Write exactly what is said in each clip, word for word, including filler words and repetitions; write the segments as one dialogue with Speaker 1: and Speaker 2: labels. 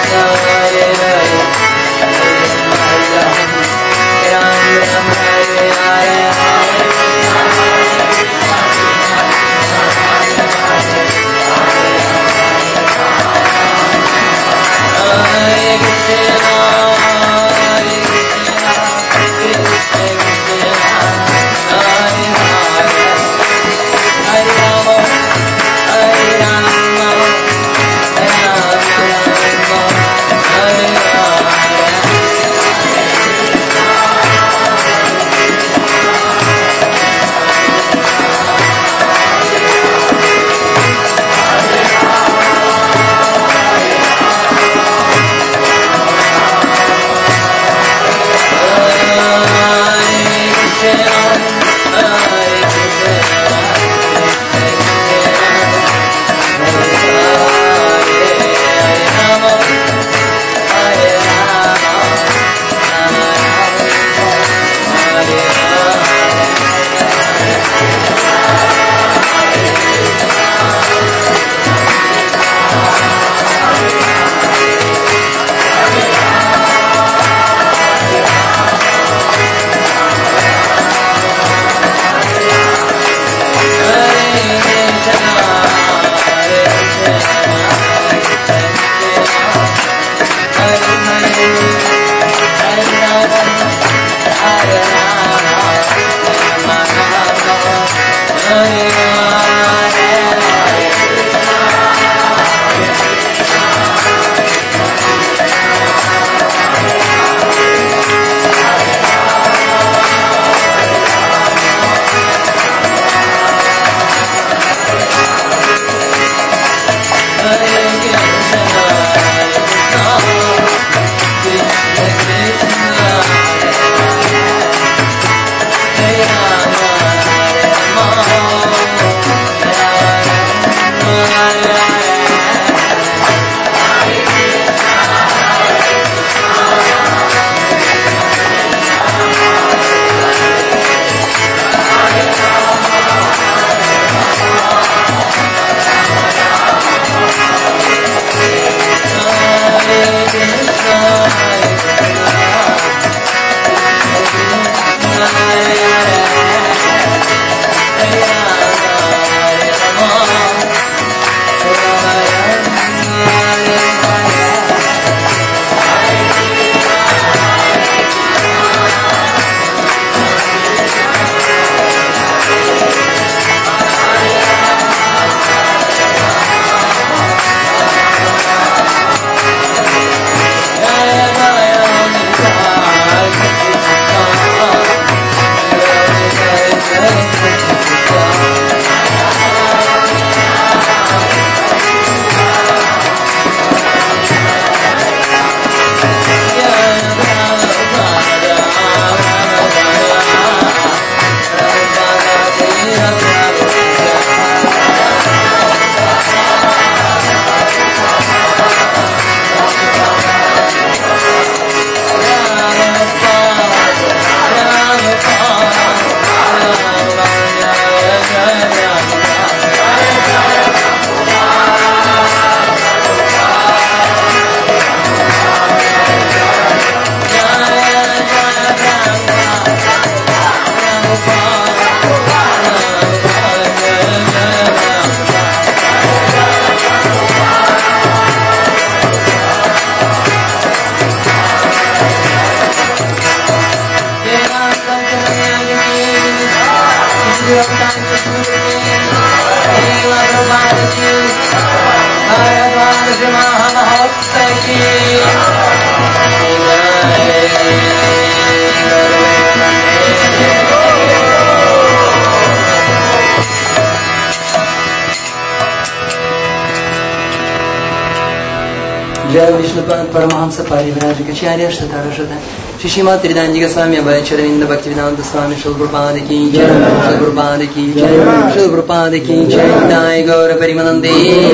Speaker 1: Jai Vishnupada Paramahamsa Parivrajikacharya Shtatarashata Shishima Tridanjiga Swami Abhay Charavinda Bhaktivedanta Swami Shri Prabhupada Ki Jai Shri Prabhupada Ki Jai Shri Prabhupada Ki Jai Jai Gaura Parimананде.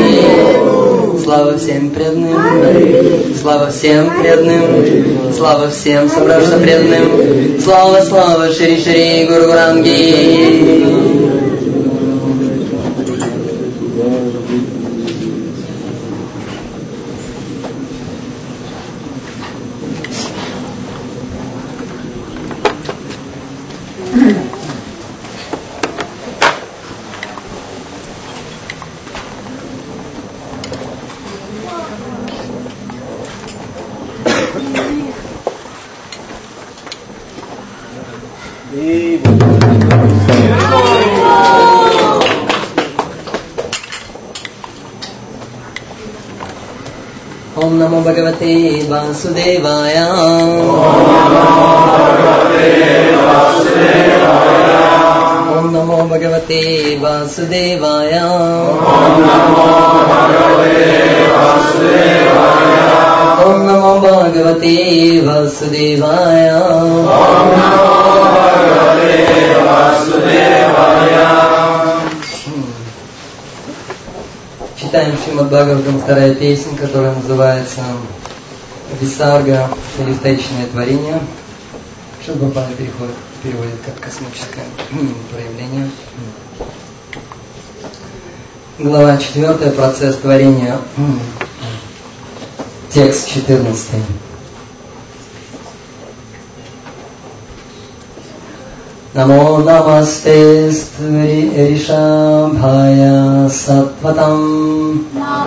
Speaker 1: Слава всем преданным, слава всем преданным, слава всем собравшимся преданным, слава, слава Шри Шри Гуру Гуранги. Om Namo Bhagavate Vasudevaya. Om Namo Bhagavate Vasudevaya. Om Namo Bhagavate Vasudevaya. Om Namo Bhagavate Vasudevaya. Читаем Шримад Бхагаватам, вторая песня, которая называется Висарга или вторичное творение. Шилбапада переходит, переводит как космическое проявление. Глава четвертая, процесс творения. Текст четырнадцатый. Намо намасте ришабхая саттватам.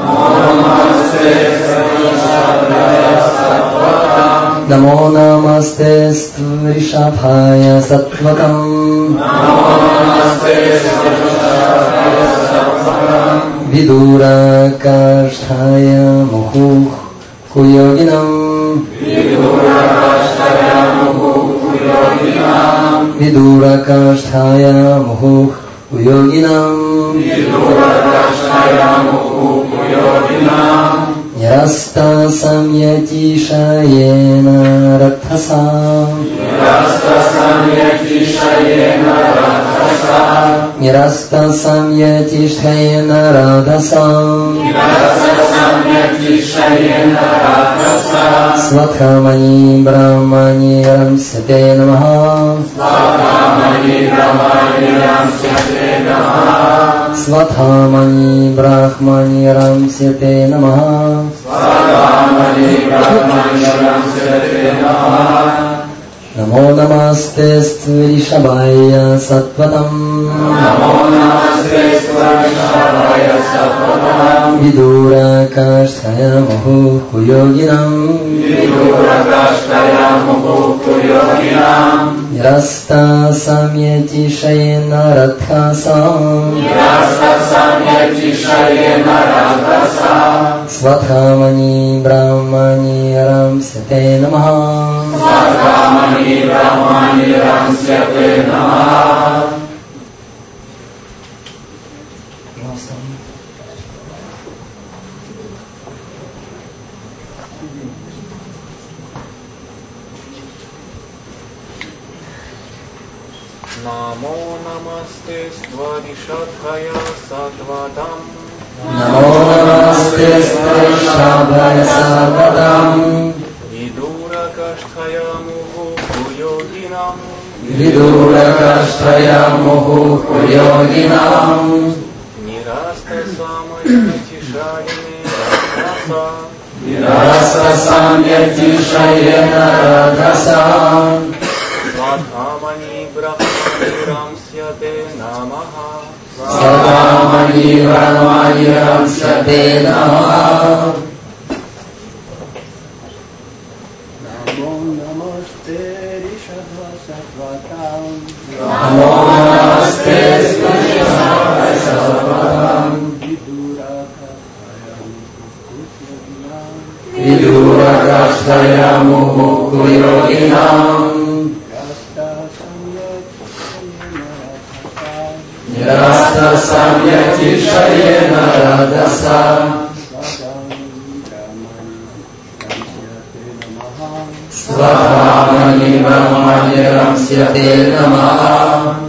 Speaker 1: Намо намасте ришабхая саттватам. Видура каштхая мухух куйогинам. Видура каштхая мухух куйогинам. Нираста самьятишаена радхаса. Нираста самьятишаена радхаса. Сватхамани брахмани рамсяте намаха. Сватхамани брахмани рамсяте намаха. Намо намасте ришабхая саттватам. Видура каштхая мухух куйогинам. Нираста самьятишаена радхаса. Сватхамани брахмани рамсяте намаха.
Speaker 2: Намо намасте стваришабхая саттватам.
Speaker 1: Намо намасте стваришабхая саттватам.
Speaker 2: Видура каштхая мухух куйогинам.
Speaker 1: Видура каштхая мухух куйогинам.
Speaker 2: Нираста самьятишаена радхаса.
Speaker 1: Нираста самьятишаена радхаса.
Speaker 2: Сватхамани брахмани рамсяте намаха.
Speaker 1: Сватхамани брахмани рамсяте намаха.
Speaker 3: Намо намасте ришабхая саттватам.
Speaker 1: Намо намасте ришабхая саттватам. Видура каштхая мухух куйогинам. Нираста самьятишаена радхаса. Сватхамани брахмани рамсяте намаха.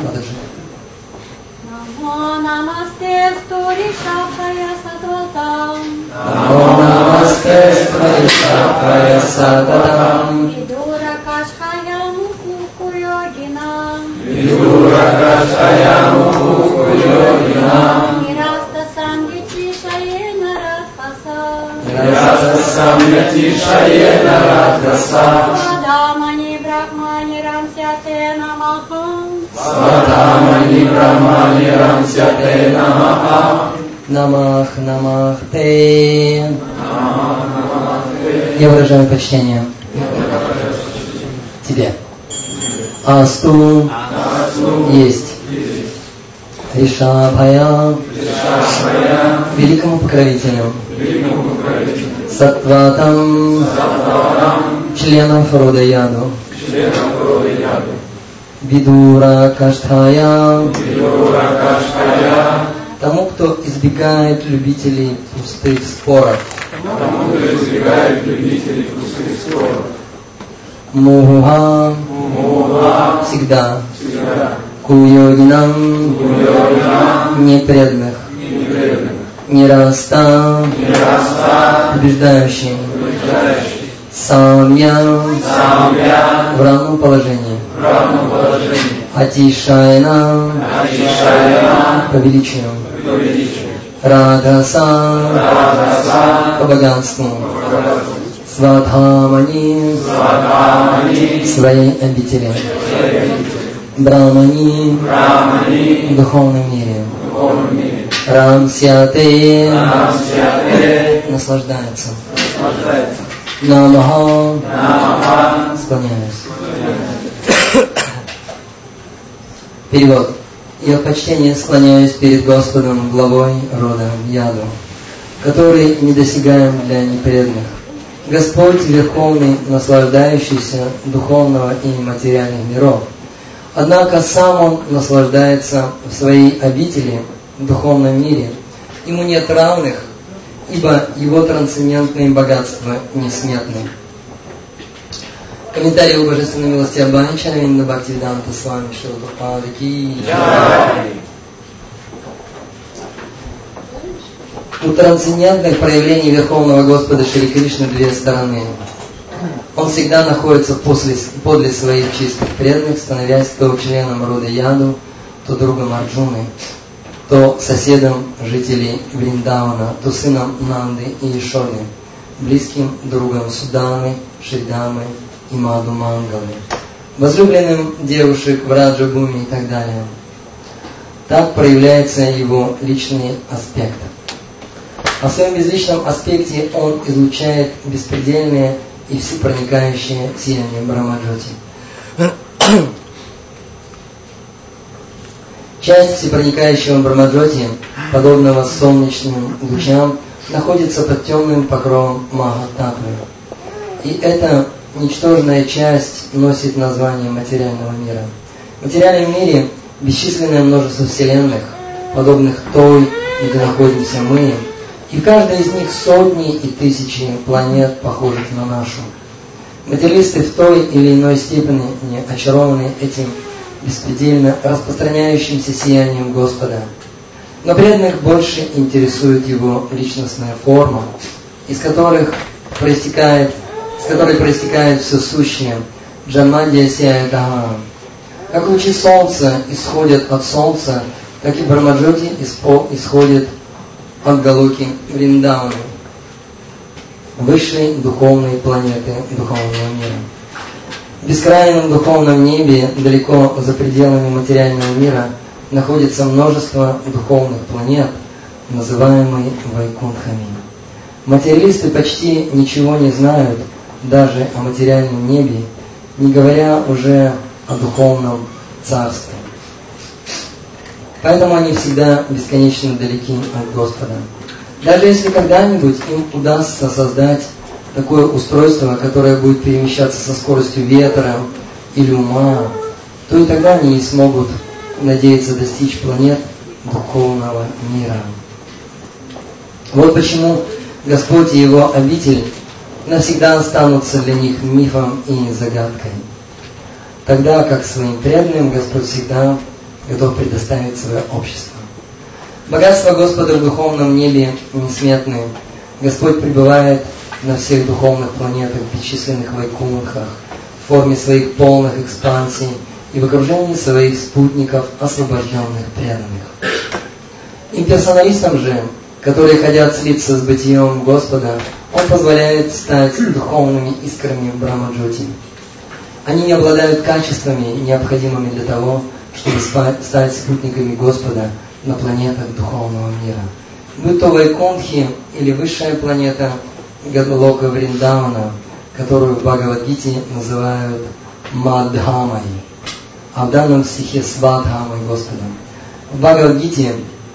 Speaker 4: Намо намасте ришабхая саттватам.
Speaker 1: Намо намасте ришабхая саттватам.
Speaker 4: Видура каштхая мухух куйогинам.
Speaker 1: Видура каштхая мухух куйогинам.
Speaker 4: Нираста самьятишаена радхаса.
Speaker 1: Нираста самьятишаена радхаса.
Speaker 4: Сватхамани брахмани рамсяте намаха.
Speaker 1: Сватхамани брахмани рамсяте намаха. Намах, намах, те. Я выражаю почтение тебе. Асту, есть Ришабхая, великому покровителю, Саттватам, членов рода Яду, Видура Каштхая, тому, кто избегает любителей пустых споров, Муха, всегда, Куйогинам, непреданных, Нираста, побеждающий, Самья, в равном положении, Атишайна, по величию, Радаса, по богатству, Свадхамани, своей обители, Брамани, в духовном мире, Рамсяте, наслаждается, Намаха, склоняюсь. Перевод. Я в почтении склоняюсь перед Господом, главой рода Яду, который недосягаем для непреданных. Господь Верховный, наслаждающийся духовного и материальных миров. Однако сам Он наслаждается в своей обители, в духовном мире. Ему нет равных, ибо Его трансцендентные богатства несметны. Комментарий о божественной милости Абхай Чаравинда Бхактивиданта Свами Шрила Прабхупады ки. У трансцендентных проявлений Верховного Господа Шри Кришны две стороны. Он всегда находится после, подле своих чистых преданных, становясь то членом рода Яду, то другом Арджуны, то соседом жителей Вриндавана, то сыном Нанды и Ишоды, близким другом Суданы, Шридамы и Маду Мангалы, возлюбленным девушек в Раджабуме и так далее. Так проявляется его личный аспект. А в своем безличном аспекте он излучает беспредельное и всепроникающее сияние Брахмаджоти. Часть всепроникающего Брахмаджоти, подобного солнечным лучам, находится под темным покровом Махататвы. И эта ничтожная часть носит название материального мира. В материальном мире бесчисленное множество вселенных, подобных той, где находимся мы, и в каждой из них сотни и тысячи планет, похожих на нашу. Материалисты в той или иной степени не очарованы этим беспредельно распространяющимся сиянием Господа. Но преданных больше интересует его личностная форма, из которых проистекает, с которой проистекает все сущее, Джанмадья Сяятага. Как лучи солнца исходят от солнца, так и Брахмаджоти исходит от Галоки Вриндаваны, высшей духовной планеты духовного мира. В бескрайнем духовном небе, далеко за пределами материального мира, находится множество духовных планет, называемые Вайкунтхами. Материалисты почти ничего не знают даже о материальном небе, не говоря уже о духовном царстве. Поэтому они всегда бесконечно далеки от Господа. Даже если когда-нибудь им удастся создать такое устройство, которое будет перемещаться со скоростью ветра или ума, то и тогда они не смогут надеяться достичь планет духовного мира. Вот почему Господь и Его обитель навсегда останутся для них мифом и загадкой. Тогда как своим преданным Господь всегда готов предоставить свое общество. Богатство Господа в духовном небе несметны. Господь пребывает на всех духовных планетах, бесчисленных вайкунтхах, в форме своих полных экспансий и в окружении своих спутников, освобожденных преданных. Имперсоналистам же, которые хотят слиться с бытием Господа, Он позволяет стать духовными искрами Брахмаджоти. Они не обладают качествами, необходимыми для того, чтобы стать спутниками Господа на планетах духовного мира. Будь то Вайкунтхи или высшая планета Галока Вриндавана, которую в Бхагавад-гите называют Мадхамой. а в данном стихе Сватхамой Господа. В Бхагавад-гите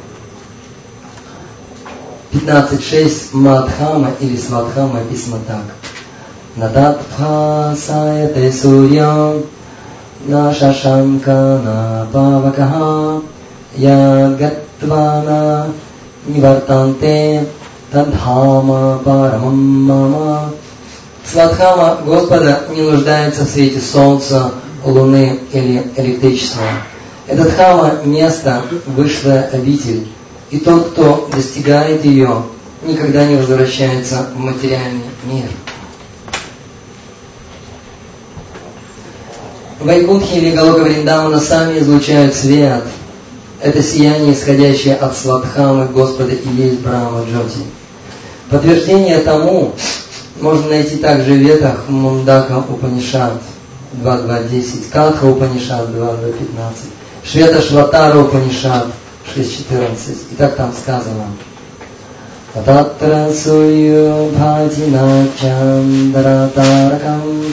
Speaker 1: пятнадцать шесть Мадхама или Сватхама написано так. Нататха саяте сурья на шашанка на павакаха я гатвана нивартанте тадхама парамам мама. Сватхама Господа не нуждается в свете солнца, луны или электричества. Этот хама – место, высшая обитель. И тот, кто достигает ее, никогда не возвращается в материальный мир. Вайкунтхи или Галока Вриндавана сами излучают свет. Это сияние, исходящее от Сватхамы Господа, и есть Брахма Джоти. Подтверждение тому можно найти также в ветах Мундака Упанишад два два десять, Катха Упанишад два два пятнадцать, Швета Шватара Упанишад шесть четырнадцать. И так там сказано. Тататра сурью бхатина чандаратаракам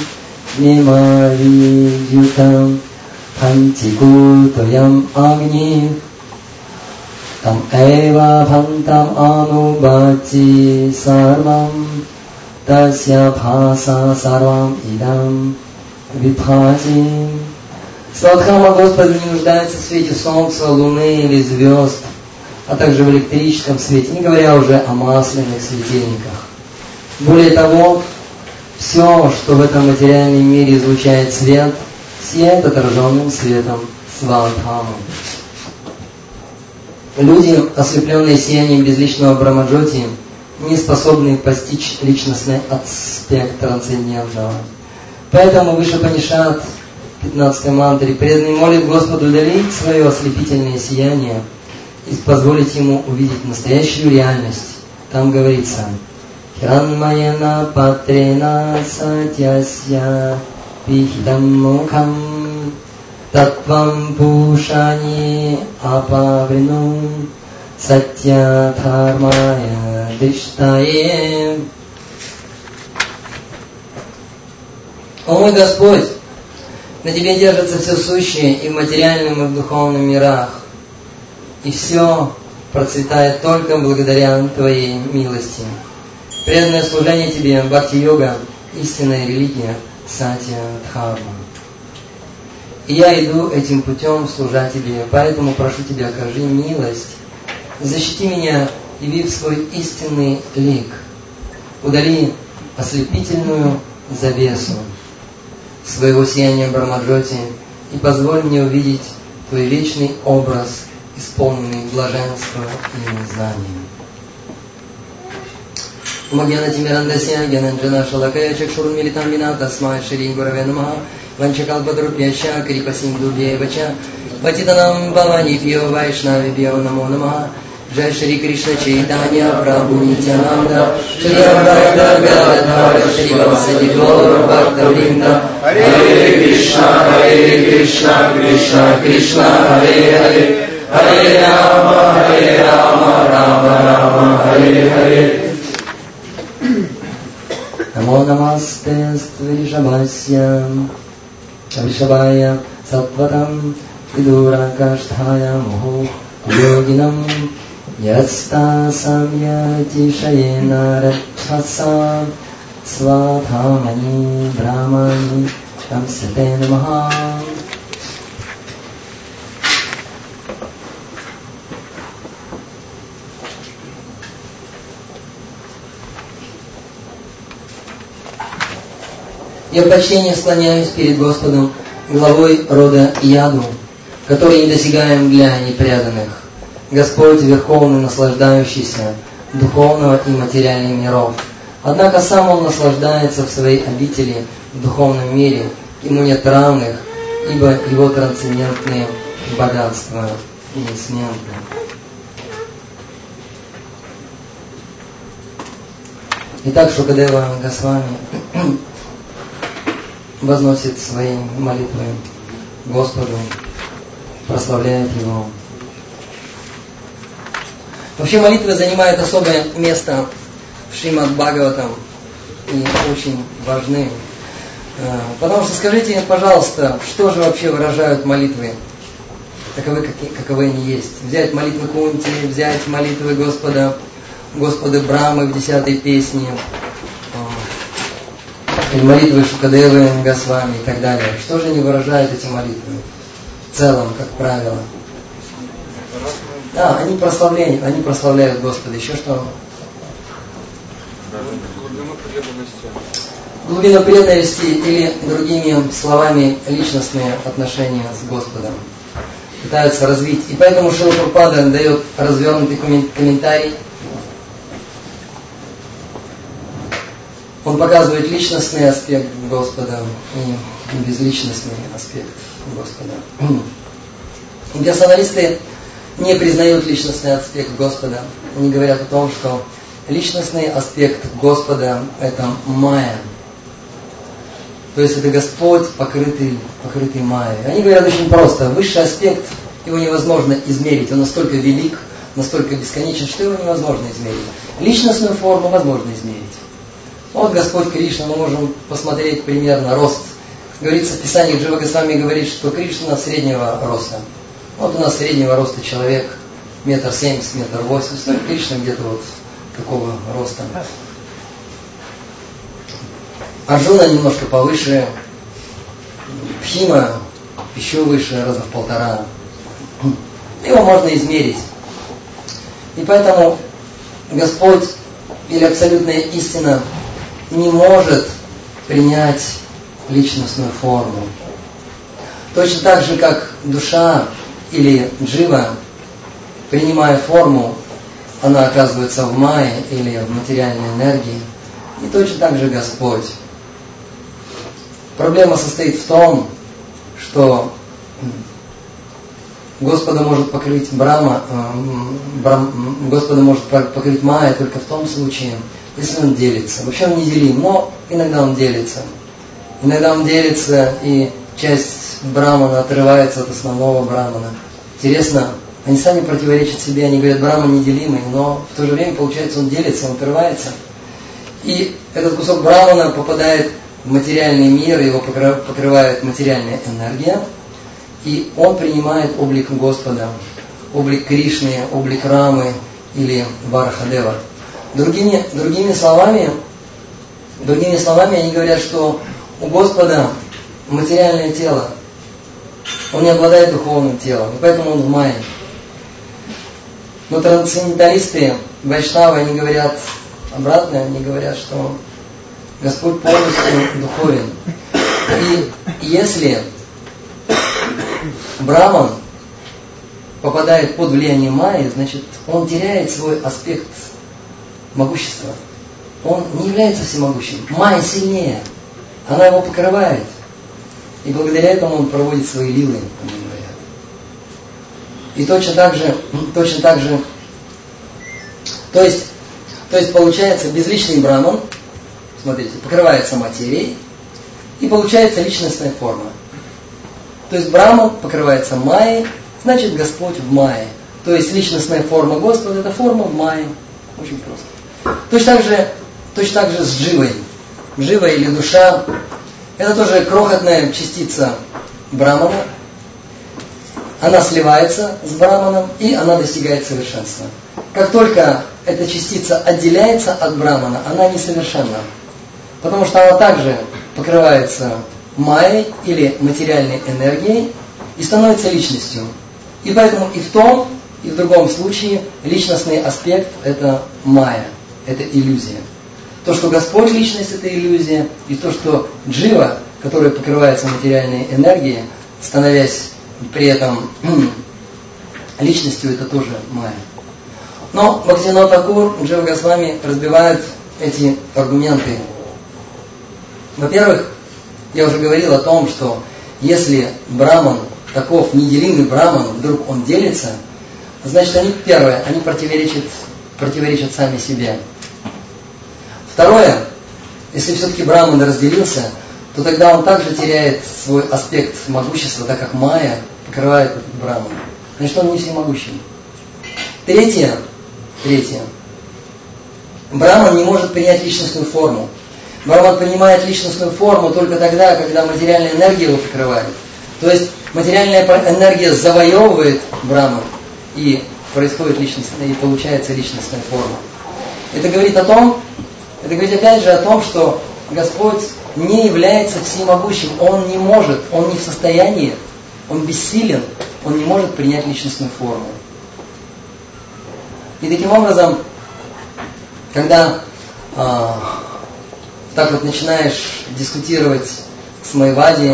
Speaker 1: мимавидютам пантикутоям агни там эва пантам анубати сарвам тасья бхаса сарвам идам випхати. Сватхама Господа не нуждается в свете солнца, луны или звезд, а также в электрическом свете, не говоря уже о масляных светильниках. Более того, все, что в этом материальном мире излучает свет, сияет отраженным светом Сватхамы. Люди, ослепленные сиянием безличного Брахмаджоти, не способны постичь личностный аспект трансцендентного. Поэтому выше Панишат пятнадцатой мантре преданный молит Господу удалить свое ослепительное сияние и позволить ему увидеть настоящую реальность. Там говорится: Хиранмаяна патрена сатьясья пихидам мукам татвам пушани апаврину сатья дхармая диштае. О мой Господь, на Тебе держится все сущее и в материальном, и в духовном мирах. И все процветает только благодаря Твоей милости. Преданное служение Тебе, бхакти-йога, истинная религия, сатья-дхарма. И я иду этим путем служа Тебе, поэтому прошу Тебя, окажи милость, защити меня, явив свой истинный лик, удали ослепительную завесу своего сияния Брахмаджоти и позволь мне увидеть Твой вечный образ, исполненный блаженства и знанием. Магьяна Тимирандасия, Гянанджана Шалакая, Чакшурун Милитам Вина, Тасмай Шри Гураве Намаха, Ванчакал Падрупьяща, Крипасиндhu Бьевача, Патитанам Бавани Пьо Вайшнави Пьо Намо Намаха, Джай Шри Кришна Чайтанья Прабху Нитянанда, Шри Адвайта Гададхара, Шри Васади Гора Бхакта Вринда, Харе Кришна, Харе Кришна, Кришна Кришна, Харе Харе, Харе Рама, Харе Рама, Рама Рама, Харе Харе. Намо намасте Вришабхасья, Вришабхая Саттватам, Видуракаштхая Муху Йогинам, Яста Самьяти Шаена Радхаса, Сватхамани Брахмани Намсате Намаха. Я в почтении склоняюсь перед Господом, главой рода Яду, который недосягаем для непреданных. Господь верховный, наслаждающийся духовного и материальных миров. Однако сам Он наслаждается в своей обители в духовном мире. Ему нет равных, ибо Его трансцендентные богатства несметны. Итак, Шукадева Госвами возносит свои молитвы Господу, прославляет Его. Вообще молитвы занимают особое место в Шримад Бхагаватам и очень важны. Потому что скажите, пожалуйста, что же вообще выражают молитвы, таковы, каковы они есть. Взять молитвы Кунти, взять молитвы Господа, Господа Брамы в десятой песне, или молитвы Шукадевы, Госвами и так далее. Что же они выражают, эти молитвы? В целом, как правило. Да, они прославляют, они прославляют Господа. Еще что?
Speaker 2: Глубину преданности.
Speaker 1: Глубину преданности или, другими словами, личностные отношения с Господом. Пытаются развить. И поэтому Шрила Прабхупада дает развернутый комментарий. Он показывает личностный аспект Господа и безличностный аспект Господа. Персоналисты не признают личностный аспект Господа. Они говорят о том, что личностный аспект Господа – это майя. То есть это Господь, покрытый, покрытый майей. Они говорят очень просто. Высший аспект, его невозможно измерить. Он настолько велик, настолько бесконечен, что его невозможно измерить. Личностную форму возможно измерить. Вот Господь Кришна, мы можем посмотреть примерно рост. Говорится в Писании, Джива Госвами говорит, что Кришна среднего роста. Вот у нас среднего роста человек, метр семьдесят, метр восемьдесят, Кришна где-то вот такого роста. Арджуна немножко повыше, Бхима еще выше, раза в полтора. Его можно измерить. И поэтому Господь или абсолютная истина не может принять личностную форму. Точно так же, как душа или джива, принимая форму, она оказывается в майе или в материальной энергии. И точно так же Господь. Проблема состоит в том, что Господа может покрыть Брама, брам, Господа может покрыть майя только в том случае, если он делится. Вообще он не делим, но иногда он делится. Иногда он делится, и часть Брамана отрывается от основного Брамана. Интересно, они сами противоречат себе, они говорят, Браман неделимый, но в то же время, получается, он делится, он отрывается. И этот кусок Брамана попадает в материальный мир, его покрывает материальная энергия, и он принимает облик Господа, облик Кришны, облик Рамы или Варахадева. Другими, другими словами, другими словами, они говорят, что у Господа материальное тело, он не обладает духовным телом, и поэтому он в майе. Но трансценденталисты, вайшнавы, они говорят обратно, они говорят, что Господь полностью духовен. И если Браман попадает под влияние майи, значит, он теряет свой аспект могущества. Он не является всемогущим. Майя сильнее. Она его покрывает. И благодаря этому он проводит свои лилы, они говорят. И точно так же, точно так же, то есть, то есть получается безличный Браман, смотрите, покрывается материей, и получается личностная форма. То есть Браман покрывается майей, значит Господь в майе. То есть личностная форма Господа – это форма в майе. Очень просто. Точно так же, точно так же с дживой. Джива или душа – это тоже крохотная частица Брамана. Она сливается с Браманом, и она достигает совершенства. Как только эта частица отделяется от Брамана, она несовершенна. Потому что она также покрывается майей или материальной энергией и становится личностью. И поэтому и в том, и в другом случае личностный аспект – это майя, это иллюзия. То, что Господь личность – это иллюзия, и то, что джива, которая покрывается материальной энергией, становясь при этом личностью, это тоже майя. Но Бхактивинода Тхакур, Джива Госвами разбивают эти аргументы. Во-первых, я уже говорил о том, что если Браман, таков неделимый Браман, вдруг он делится, значит, они, первое, они противоречат, противоречат сами себе. Второе, если все-таки Браман разделился, то тогда он также теряет свой аспект могущества, так как майя покрывает этот Браман. Значит, он не всемогущий. Третье, третье. Браман не может принять личностную форму. Браман принимает личностную форму только тогда, когда материальная энергия его покрывает. То есть материальная энергия завоевывает Браман, и происходит личностная, и получается личностная форма. Это говорит о том, это говорит опять же о том, что Господь не является всемогущим. Он не может, он не в состоянии, он бессилен, он не может принять личностную форму. И таким образом, когда э, так вот начинаешь дискутировать с майвади,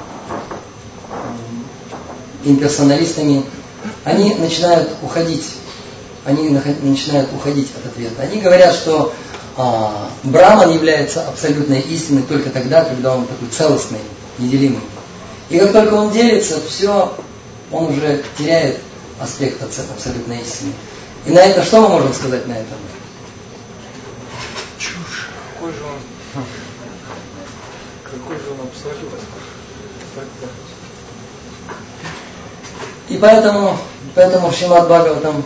Speaker 1: имперсоналистами, они начинают уходить, они начинают уходить от ответа. Они говорят, что а, Браман является абсолютной истиной только тогда, когда он такой целостный, неделимый. И как только он делится, все, он уже теряет аспект абсолютной истины. И на это что мы можем сказать на этом?
Speaker 2: Чушь. Какой же он, какой же он абсолют.
Speaker 1: И поэтому, поэтому в Шримад Бхагаватам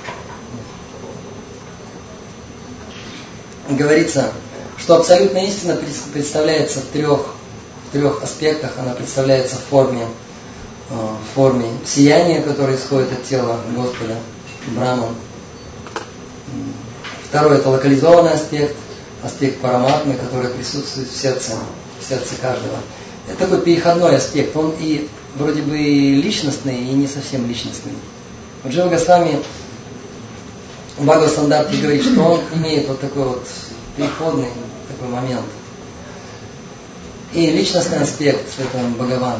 Speaker 1: говорится, что абсолютная истина представляется в трех, в трех аспектах. Она представляется в форме, в форме сияния, которое исходит от тела Господа, Браман. Второй — это локализованный аспект, аспект параматмы, который присутствует в сердце, в сердце каждого. Это такой переходной аспект. Он и вроде бы личностный, и не совсем личностный. Вот Джива Госвами в Бхагават-стандарте говорит, что он имеет вот такой вот переходный такой момент. И личностный аспект — это Бхагаван.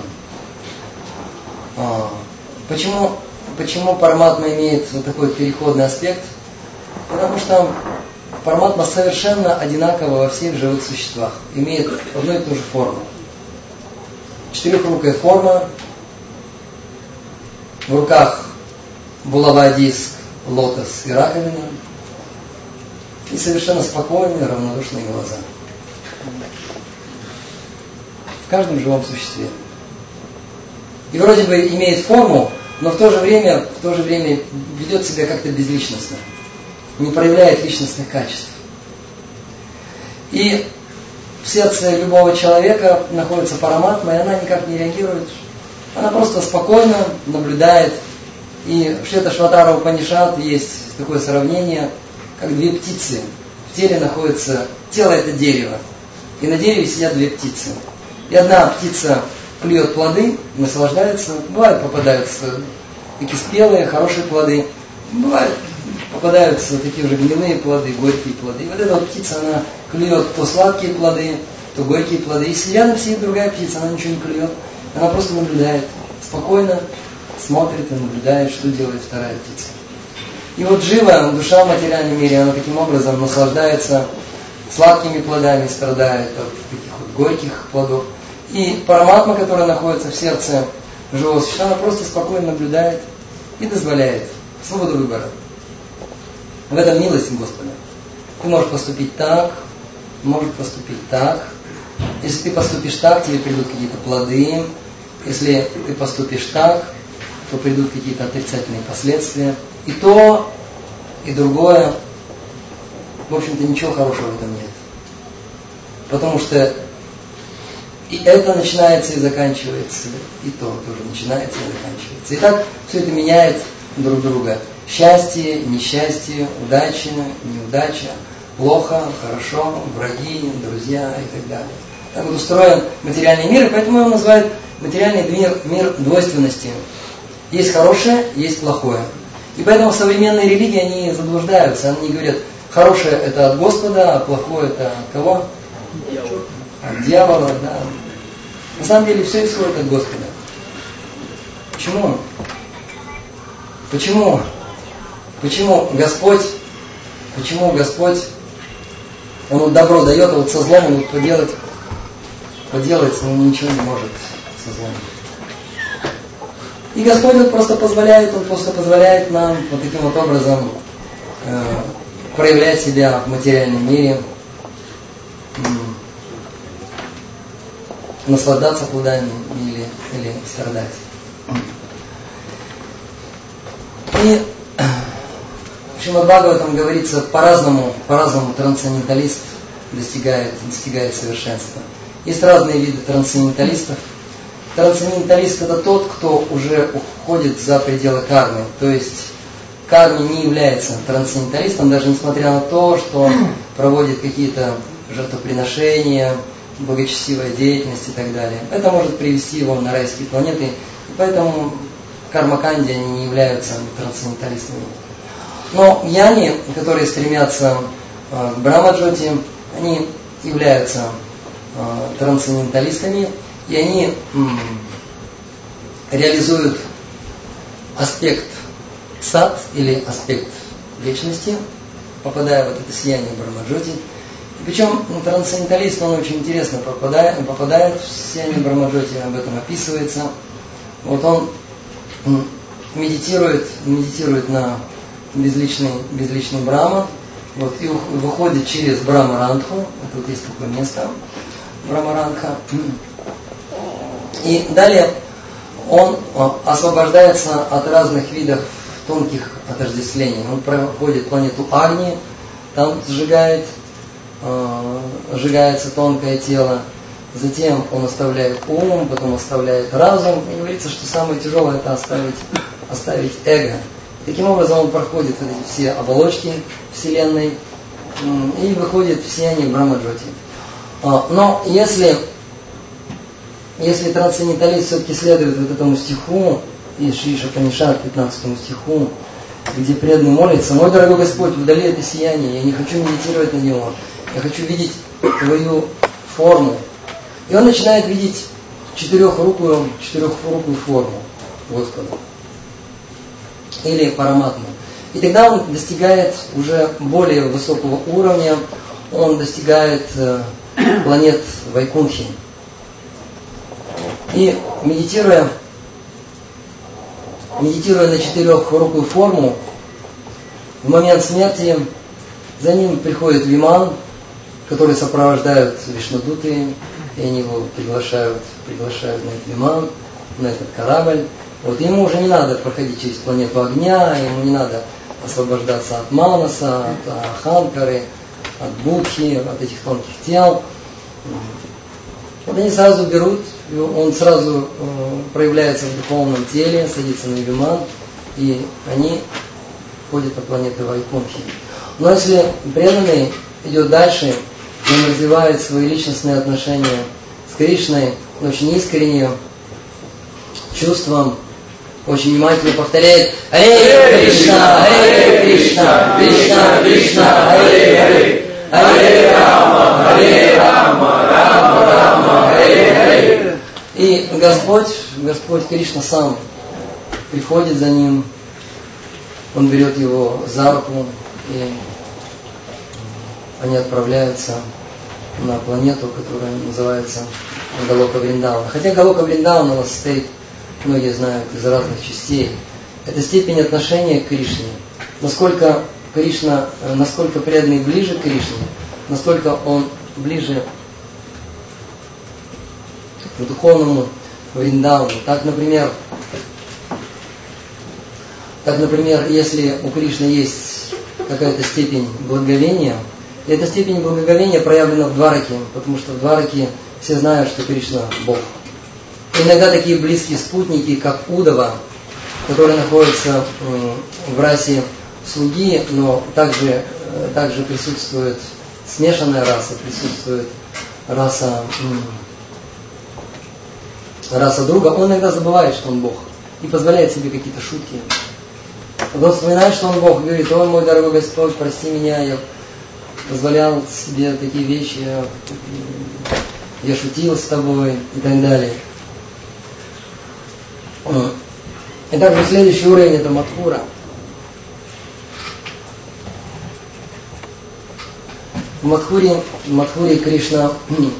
Speaker 1: А, почему, почему Параматма имеет вот такой переходный аспект? Потому что Параматма совершенно одинакова во всех живых существах. Имеет одну и ту же форму. Четырехрукая форма. В руках булава, диск, лотос и раковина. И совершенно спокойные, равнодушные глаза. В каждом живом существе. И вроде бы имеет форму, но в то же время, в то же время ведет себя как-то безличностно. Не проявляет личностных качеств. И в сердце любого человека находится параматма, и она никак не реагирует. Она просто спокойно наблюдает. И в Швета-Шватара Упанишат есть такое сравнение, как две птицы. В теле находится, тело — это дерево. И на дереве сидят две птицы. И одна птица клюет плоды, наслаждается. Бывают попадаются такие спелые, хорошие плоды. Бывают попадаются такие уже гнилые плоды, горькие плоды. И вот эта вот птица, она клюет то сладкие плоды, то горькие плоды. И рядом сидит другая птица, она ничего не клюет. Она просто наблюдает. Спокойно смотрит и наблюдает, что делает вторая птица. И вот жива душа в материальном мире, она таким образом наслаждается сладкими плодами, страдает от таких вот горьких плодов. И параматма, которая находится в сердце живого существа, она просто спокойно наблюдает и дозволяет свободу выбора. В этом милость Господа. Ты можешь поступить так, можешь поступить так. Если ты поступишь так, тебе придут какие-то плоды. Если ты поступишь так, то придут какие-то отрицательные последствия. И то, и другое. В общем-то, ничего хорошего в этом нет. Потому что и это начинается и заканчивается, и то тоже начинается и заканчивается. И так все это меняет друг друга. Счастье, несчастье, удача, неудача, плохо, хорошо, враги, друзья и так далее. Так вот устроен материальный мир, и поэтому его называют материальный мир, мир двойственности. Есть хорошее, есть плохое. И поэтому современные религии, они заблуждаются. Они говорят, хорошее это от Господа, а плохое это от кого?
Speaker 3: Дьявол.
Speaker 1: От дьявола, да. На самом деле все исходит от Господа. Почему? Почему? Почему Господь, почему Господь, Он вот добро дает, а вот со злом Он вот поделать, поделать, но Он ничего не может со злом. И Господь вот просто позволяет, Он просто позволяет нам вот таким вот образом э, проявлять себя в материальном мире, э, наслаждаться плодами или, или страдать. И в Шримад Бхагаватам говорится по-разному, по-разному трансценденталист достигает, достигает совершенства. Есть разные виды трансценденталистов. Трансценденталист — это тот, кто уже уходит за пределы кармы. То есть карме не является трансценденталистом, даже несмотря на то, что он проводит какие-то жертвоприношения, благочестивая деятельность и так далее. Это может привести его на райские планеты. И поэтому кармаканди они не являются трансценденталистами. Но яни, которые стремятся э, к Брахмаджоти, они являются э, трансценденталистами, и они м, реализуют аспект сад или аспект вечности, попадая в вот это сияние Брахмаджоти. И причем трансценденталист, он очень интересно попадает, попадает в сияние Брахмаджоти, об этом описывается. Вот он м, медитирует, медитирует на безличный, безличный Брахма, вот, и выходит через Брахмарандху, это вот есть такое место, Брахмарандха. И далее он освобождается от разных видов тонких отождествлений. Он проходит планету Агни, там сжигает, э, сжигается тонкое тело, затем он оставляет ум, потом оставляет разум. И говорится, что самое тяжелое — это оставить, оставить эго. Таким образом он проходит вот эти все оболочки Вселенной и выходит в сияние Брахмаджоти. Но если, если трансценденталист все-таки следует вот этому стиху из Шри Ишупанишад, пятнадцатому стиху, где преданный молится: «Мой дорогой Господь, удали это сияние, я не хочу медитировать на него, я хочу видеть твою форму». И он начинает видеть четырехрукую, четырехрукую форму Господа. Или параматму. И тогда он достигает уже более высокого уровня, он достигает э, планет Вайкунхи. И медитируя, медитируя на четырехрукую форму, в момент смерти за ним приходит Виман, который сопровождают Вишнудуты, и они его приглашают, приглашают на этот Виман, на этот корабль. Вот ему уже не надо проходить через планету огня, ему не надо освобождаться от Манаса, от Аханкары, от Будхи, от этих тонких тел. Вот они сразу берут, он сразу э, проявляется в духовном теле, садится на Виман, и они ходят на планету Вайкунхи. Но если преданный идет дальше, он развивает свои личностные отношения с Кришной, он очень искренне, чувством, очень внимательно повторяет: «Харе Кришна, Харе Кришна, Кришна Кришна, Харе Харе, Харе Рама, Харе Рама, Рама Рама, Харе Харе». И Господь, Господь Кришна сам приходит за ним, он берет его за руку, и они отправляются на планету, которая называется Галока Вриндавана. Хотя Галока Вриндавана у нас состоит, многие знают, из разных частей. Это степень отношения к Кришне. Насколько Кришна, насколько преданный ближе к Кришне, настолько он ближе к духовному Вриндавану. Так, например, так, например, если у Кришны есть какая-то степень благоговения, и эта степень благоговения проявлена в Двараке, потому что в Двараке все знают, что Кришна Бог. Иногда такие близкие спутники, как Удава, которые находятся в расе слуги, но также, также присутствует смешанная раса, присутствует раса, раса друга, он иногда забывает, что он Бог, и позволяет себе какие-то шутки. Он вспоминает, что он Бог, говорит: «Ой, мой дорогой Господь, прости меня, я позволял себе такие вещи, я, я шутил с тобой» и так далее. И также следующий уровень — это Мадхура. В Мадхуре, в Мадхуре Кришна в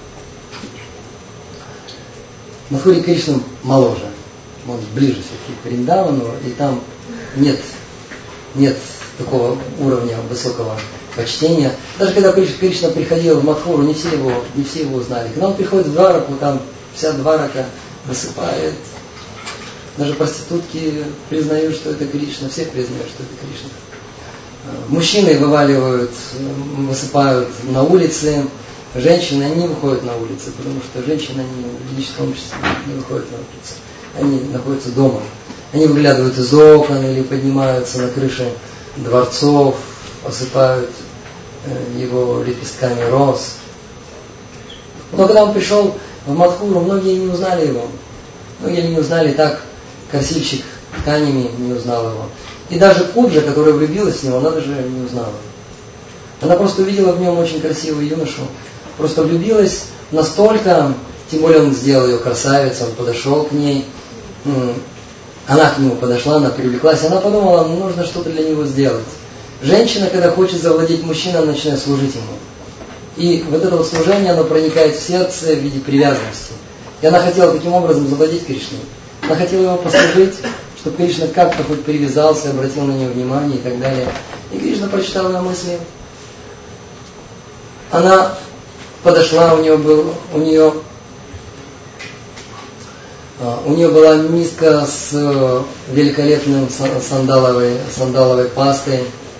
Speaker 1: Мадхуре Кришна моложе. Он ближе все-таки к Вриндавану, и там нет, нет такого уровня высокого почтения. Даже когда Кришна приходил в Мадхуру, не все его, не все его узнали. Когда он приходит в Двараку, там вся Дварака высыпает. Даже проститутки признают, что это Кришна, все признают, что это Кришна. Мужчины вываливают, высыпают на улице, женщины, они не выходят на улицы, потому что женщины, они в ведическом обществе не выходят на улицу. Они находятся дома. Они выглядывают из окон или поднимаются на крыши дворцов, осыпают его лепестками роз. Но когда он пришел в Мадхуру, многие не узнали его. Многие не узнали так, красильщик тканями не узнал его. И даже Куджа, которая влюбилась в него, она даже не узнала. Она просто увидела в нем очень красивого юношу. Просто влюбилась настолько, тем более он сделал ее красавицей, он подошел к ней. Она к нему подошла, она привлеклась, она подумала, ну, нужно что-то для него сделать. Женщина, когда хочет завладеть мужчиной, она начинает служить ему. И вот это вот служение, оно проникает в сердце в виде привязанности. И она хотела таким образом завладеть Кришной. Она хотела его послужить, чтобы Кришна как-то хоть привязался, обратил на нее внимание и так далее. И Кришна прочитал ее мысли. Она подошла, у нее был, у нее, у нее была миска с великолепным сандаловой, сандаловой пастой.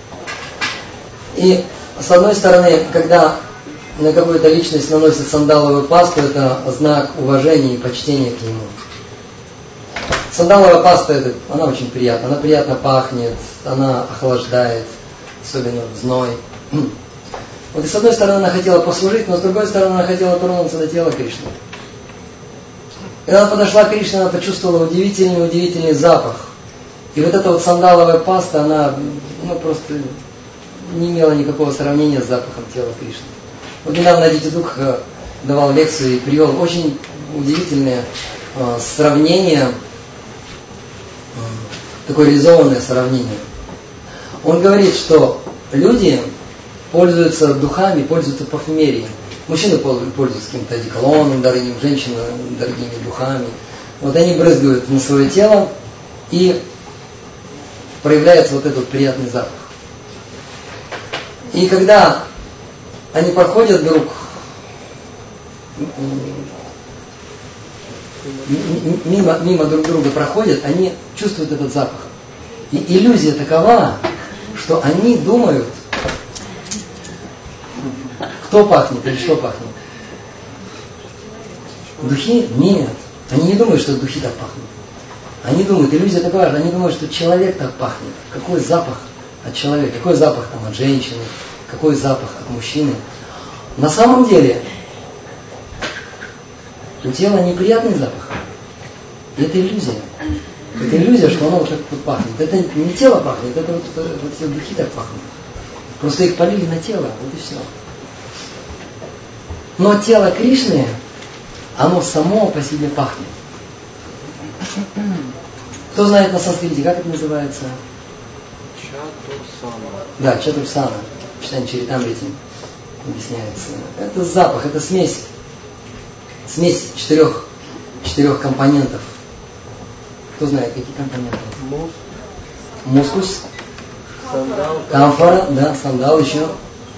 Speaker 1: И с одной стороны, когда на какую-то личность наносит сандаловую пасту, это знак уважения и почтения к нему. Сандаловая паста, это, она очень приятна, она приятно пахнет, она охлаждает, особенно в зной. Вот и с одной стороны она хотела послужить, но с другой стороны она хотела тронуться до тела Кришны. Когда она подошла к Кришне, она почувствовала удивительный, удивительный запах. И вот эта вот сандаловая паста, она ну, просто не имела никакого сравнения с запахом тела Кришны. Вот недавно Адитидук давал лекцию и привел очень удивительное э, сравнение, э, такое реализованное сравнение. Он говорит, что люди пользуются духами, пользуются парфюмерией. Мужчины пользуются каким-то одеколоном дорогим, женщины дорогими духами. Вот они брызгают на свое тело, и проявляется вот этот приятный запах. И когда они проходят друг мимо, мимо друг друга проходят, они чувствуют этот запах. И иллюзия такова, что они думают, кто пахнет или что пахнет. Духи? Нет. Они не думают, что духи так пахнут. Они думают, иллюзия такова, они думают, что человек так пахнет. Какой запах от человека, какой запах там от женщины, какой запах от мужчины. На самом деле у тела неприятный запах. И это иллюзия. Это иллюзия, что оно вот так вот пахнет. Это не тело пахнет, это вот, вот все духи так пахнут. Просто их полили на тело, вот и все. Но тело Кришны, оно само по себе пахнет. Кто знает на санскрите, как это называется?
Speaker 2: Чатурсана.
Speaker 1: Да, чатурсана. В читании Чаритамрити объясняется. Это запах, это смесь. Смесь четырех, четырех компонентов. Кто знает, какие компоненты?
Speaker 2: Мус.
Speaker 1: Мускус.
Speaker 2: Сандал.
Speaker 1: Камфора, да, сандал еще.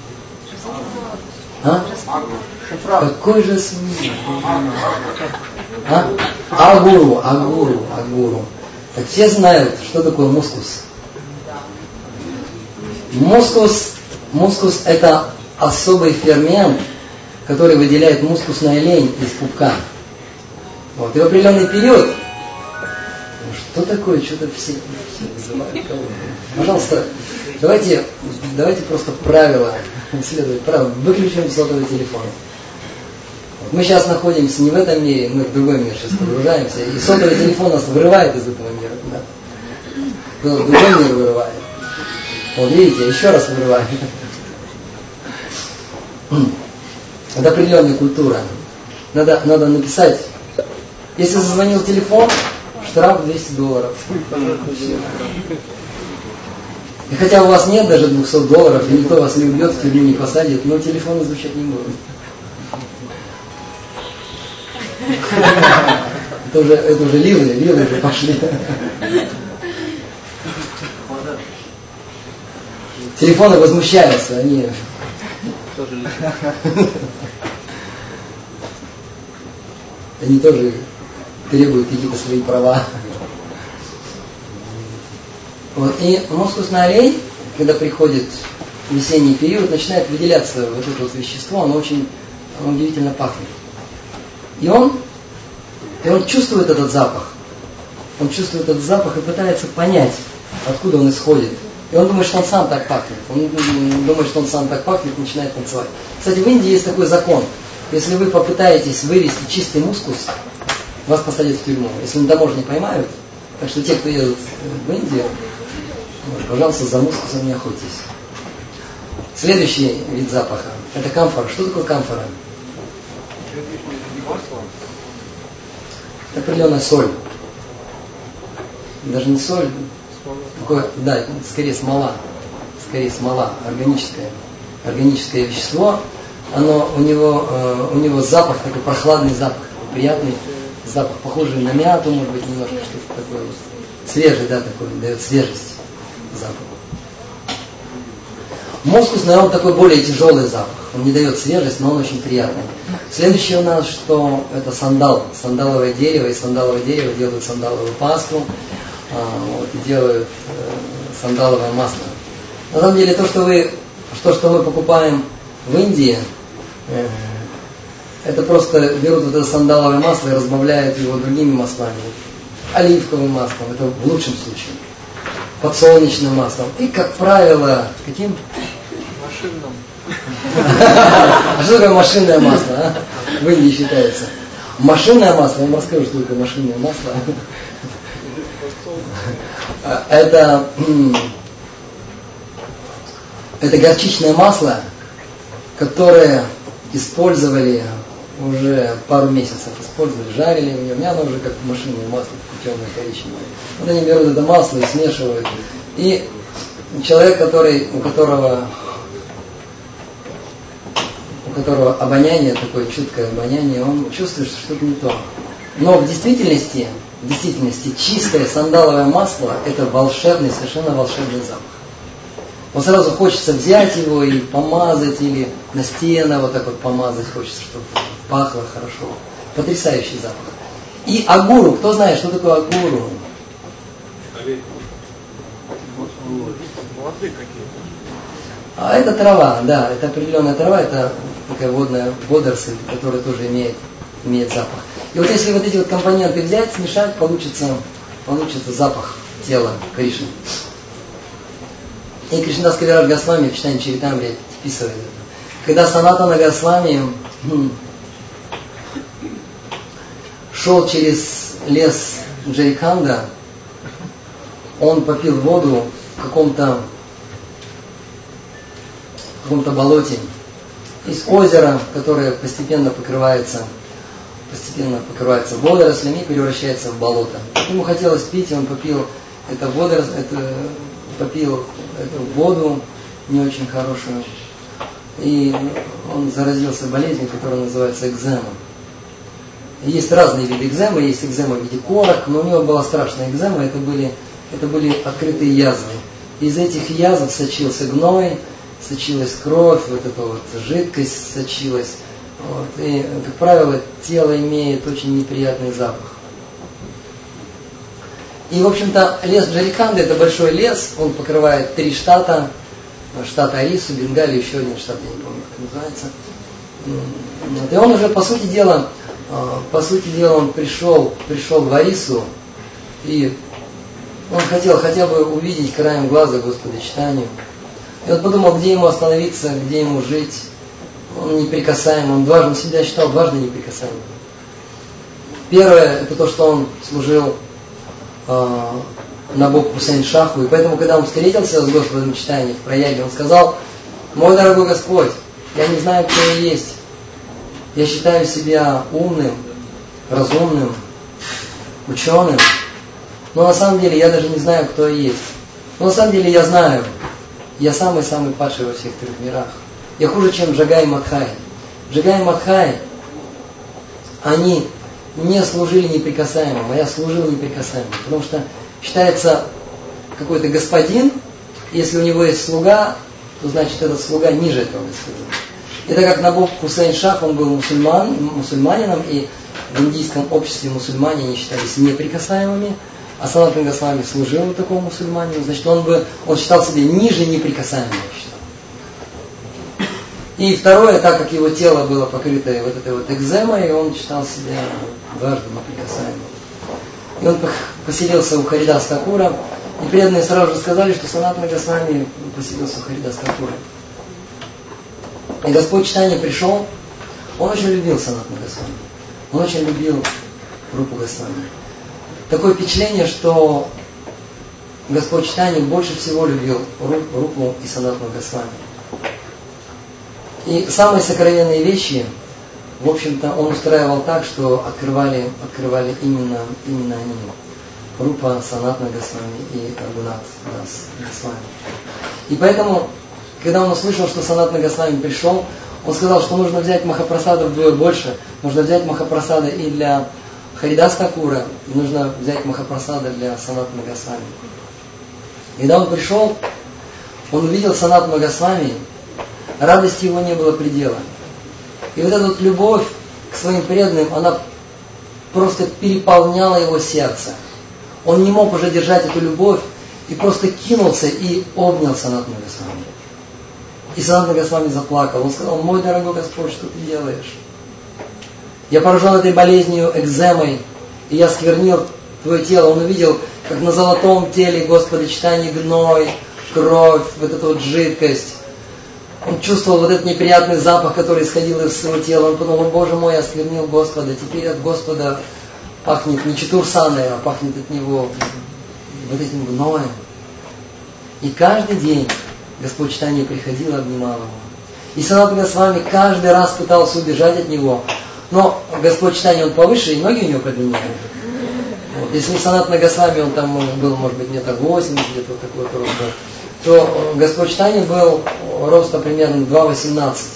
Speaker 1: А? Какой же смесь? А? Агуру, агуру, агуру. Так все знают, что такое мускус. Мускус, мускус это особый фермент, который выделяет мускусная лень из пупка. Вот. И в определенный период, что такое, что-то все, все вызывают. Пожалуйста, давайте, давайте просто правила, следовать правилам, выключим сотовый телефон. Вот мы сейчас находимся не в этом мире, мы в другой мир сейчас погружаемся, и сотовый телефон нас вырывает из этого мира. Да? В другой мир вырывает. Вот видите, еще раз вырывает. Это определенная культура. Надо, надо написать. Если зазвонил телефон, штраф двести долларов. И хотя у вас нет даже двухсот долларов, и никто вас не убьет, в тюрьму не посадит, но телефон звучать не будет. Это уже, это уже ливы, ливы уже пошли. Телефоны возмущаются, они... Они тоже требуют какие-то свои права. Вот. И мускусная лень, когда приходит весенний период, начинает выделяться вот это вот вещество, оно очень оно удивительно пахнет. И он, и он чувствует этот запах. Он чувствует этот запах и пытается понять, откуда он исходит. И он думает, что он сам так пахнет. Он думает, что он сам так пахнет, и начинает танцевать. Кстати, в Индии есть такой закон. Если вы попытаетесь вывести чистый мускус, вас посадят в тюрьму. Если на таможне поймают, так что те, кто едут в Индию, пожалуйста, за мускусом не охотитесь. Следующий вид запаха – это камфора. Что такое камфора? Это определенная соль. Даже не соль, такое, да, скорее смола. Скорее смола, органическое. Органическое вещество. Оно, у него, э, у него запах, такой прохладный запах, приятный запах, похожий на мяту, может быть, немножко что-то такое. Свежий, да, такой, дает свежесть запаху. Мускус, наверное, такой более тяжелый запах. Он не дает свежесть, но он очень приятный. Следующее у нас, что это сандал. Сандаловое дерево. Из сандалового дерева делают сандаловую пасту. Вот, и делают э, сандаловое масло. На самом деле, то, что, вы, то, что мы покупаем в Индии, э, это просто берут вот это сандаловое масло и разбавляют его другими маслами. Оливковым маслом, это в лучшем случае. Подсолнечным маслом. И, как правило, каким?
Speaker 2: Машинным.
Speaker 1: А что такое машинное масло? А? В Индии считается. Машинное масло, я вам расскажу, что такое машинное масло. Это, это горчичное масло, которое использовали уже пару месяцев, использовали, жарили в нем, и оно уже как машинное масло, темное, коричневое. Вот они берут это масло и смешивают. И человек, который, у которого у которого обоняние, такое чуткое обоняние, он чувствует, что что-то не то. Но в действительности, в действительности чистое сандаловое масло – это волшебный, совершенно волшебный запах. Вот сразу хочется взять его и помазать, или на стены вот так вот помазать хочется, чтобы пахло хорошо. Потрясающий запах. И агуру. Кто знает, что такое агуру?
Speaker 2: Молодые какие-то.
Speaker 1: А это трава, да, это определенная трава, это такая водная водоросль, которая тоже имеет, имеет запах. И вот если вот эти вот компоненты взять, смешать, получится, получится запах тела Кришны. И Кришнадас Кавирадж Госвами в читании Чаритамрити описывает это. Когда Санатана Госвами хм, шел через лес Джарикханда, он попил воду в каком-то в каком-то болоте из озера, которое постепенно покрывается постепенно покрывается водорослями и превращается в болото. Ему хотелось пить, и он попил это водорос, это, попил эту воду не очень хорошую, и он заразился болезнью, которая называется экзема. Есть разные виды экземы, есть экзема в виде корок, но у него была страшная экзема, это были, это были открытые язвы. Из этих язв сочился гной, сочилась кровь, вот эта вот жидкость сочилась. Вот. И, как правило, тело имеет очень неприятный запах. И, в общем-то, лес Джарикханды – это большой лес, он покрывает три штата, штат Орису, Бенгалию, еще один штат, я не помню, как называется. Вот. И он уже, по сути дела, по сути дела, он пришел, пришел в Орису, и он хотел хотя бы увидеть краем глаза Господа Чайтанью. И он подумал, где ему остановиться, где ему жить. Он неприкасаем, он дважды, он себя считал дважды неприкасаемым. Первое, это то, что он служил э, на бок Хусейн Шаху, и поэтому, когда он встретился с Господом Чайтаньей в Праяге, он сказал: мой дорогой Господь, я не знаю, кто я есть. Я считаю себя умным, разумным, ученым, но на самом деле я даже не знаю, кто я есть. Но на самом деле я знаю, я самый-самый падший во всех трех мирах. Я хуже, чем Джагай и Мадхай. Джагай и Мадхай, они не служили неприкасаемым, а я служил неприкасаемым. Потому что считается какой-то господин, если у него есть слуга, то значит этот слуга ниже этого господина. И так как Набок Хусейн Шах, он был мусульман, мусульманином, и в индийском обществе мусульмане не считались неприкасаемыми, а Санатана Госвами служил такому мусульманину, значит, он бы, он считал себя ниже неприкасаемым. И второе, так как его тело было покрыто вот этой вот экземой, он считал себя дважды неприкасаемым. И он поселился у Харидас Такура, и преданные сразу же сказали, что Санатана Госвами поселился у Харидас Такура. И Господь Чайтанья пришел, он очень любил Санатана Госвами, он очень любил Рупу Госвами. Такое впечатление, что Господь Чайтанья больше всего любил Рупу и Санатана Госвами. И самые сокровенные вещи, в общем-то, он устраивал так, что открывали, открывали именно, именно они. Рупа, Санатана Госвами и Рагунат Дас Госвами. И поэтому, когда он услышал, что Санатана Госвами пришел, он сказал, что нужно взять Махапрасада вдвое больше, нужно взять Махапрасада и для Харидас Такура, и нужно взять Махапрасада для Санатана Госвами. Когда он пришел, он увидел Санатана Госвами, радости его не было предела. И вот эта вот любовь к своим преданным, она просто переполняла его сердце. Он не мог уже держать эту любовь и просто кинулся и обнял Санатана Госвами. И Санатана Госвами заплакал. Он сказал: мой дорогой Господь, что ты делаешь? Я поражен этой болезнью, экземой, и я сквернил твое тело. Он увидел, как на золотом теле Господа Чайтаньи гной, кровь, вот эта вот жидкость. Он чувствовал вот этот неприятный запах, который исходил из своего тела. Он подумал: Боже мой, я осквернил Господа. Теперь от Господа пахнет не чатурсаной, а пахнет от Него вот этим гноем. И каждый день Господь Чайтанья приходил и обнимал его. И Санатана Госвами каждый раз пытался убежать от него. Но Господь Чайтанья, он повыше, и ноги у него подлиннее. Вот. Если у Санатана Госвами он там был, может быть, метр восемьдесят, где-то вот такой вот рост был, то Господь Чайтанья был роста примерно два восемнадцать.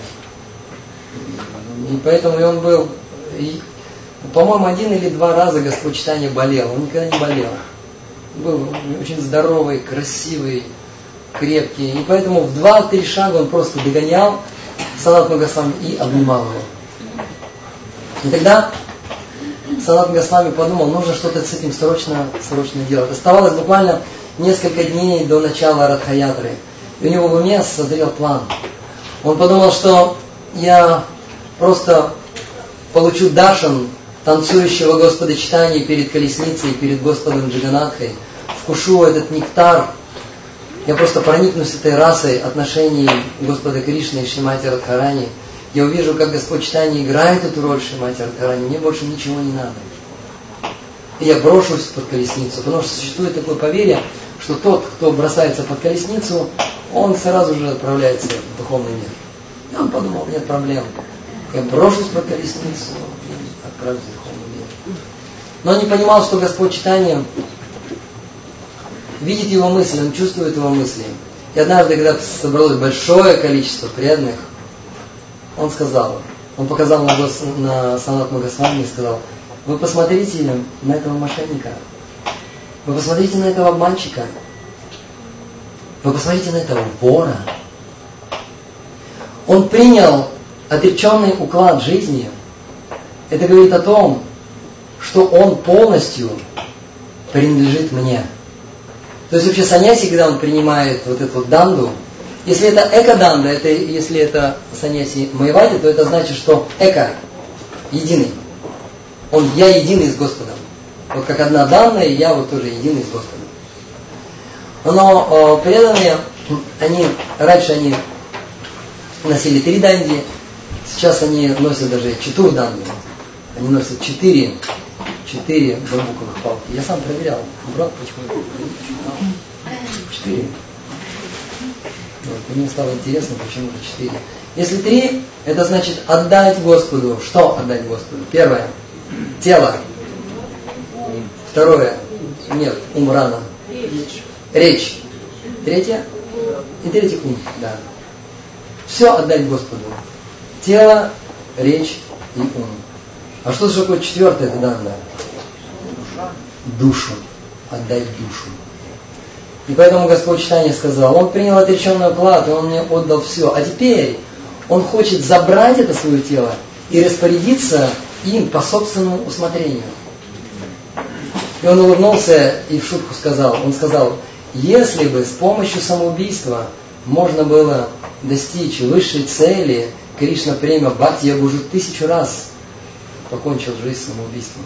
Speaker 1: И поэтому и он был, и, по-моему, один или два раза Господь Чайтанья болел. Он никогда не болел. Был очень здоровый, красивый, крепкий. И поэтому в два-три шага он просто догонял Санатана Госвами и обнимал его. И тогда Санатана Госвами подумал, нужно что-то с этим срочно, срочно делать. Оставалось буквально несколько дней до начала Радха-ятры. И у него в уме созрел план. Он подумал, что я просто получу даршан танцующего Господа Чайтаньи перед колесницей, перед Господом Джаганатхой, вкушу этот нектар. Я просто проникнусь этой расой отношений Господа Кришны и Шримати Радхарани. Я увижу, как Господь Чайтанья играет эту роль Шримати Радхарани. Мне больше ничего не надо. И я брошусь под колесницу, потому что существует такое поверье, что тот, кто бросается под колесницу, он сразу же отправляется в духовный мир. И он подумал: нет проблем. Я брошусь под колесницу и отправлюсь в духовный мир. Но он не понимал, что Господь Чайтанья видит его мысли, он чувствует его мысли. И однажды, когда собралось большое количество преданных, он сказал, он показал на, Гос, на Санатану Госвами и сказал: вы посмотрите на этого мошенника, вы посмотрите на этого обманщика, вы посмотрите на этого вора. Он принял отреченный уклад жизни. Это говорит о том, что он полностью принадлежит мне. То есть вообще саньяси, когда он принимает вот эту вот данду, если это эко-данда, это, если это саньяси Майявади, то это значит, что эко единый. Он, я единый с Господом. Вот как одна данда, и я вот тоже единый с Господом. Но э, преданные, они, раньше они носили три данди, сейчас они носят даже четыре данди. Они носят четыре, четыре бамбуковых палки. Я сам проверял, брат, почему четыре. Вот, мне стало интересно, почему же четыре. Если три, это значит отдать Господу. Что отдать Господу? Первое. Тело. Второе. Нет, ум рано. Речь. Речь. Третье. И третье ум. Да. Все отдать Господу. Тело, речь и ум. А что же такое четвертое это данное? Душу. Отдать душу. И поэтому Господь Чайтанья сказал, он принял отреченный уклад, и он мне отдал все. А теперь он хочет забрать это свое тело и распорядиться им по собственному усмотрению. И он улыбнулся и в шутку сказал, он сказал, если бы с помощью самоубийства можно было достичь высшей цели, Кришна Према Бхакти, я бы уже тысячу раз покончил жизнь самоубийством.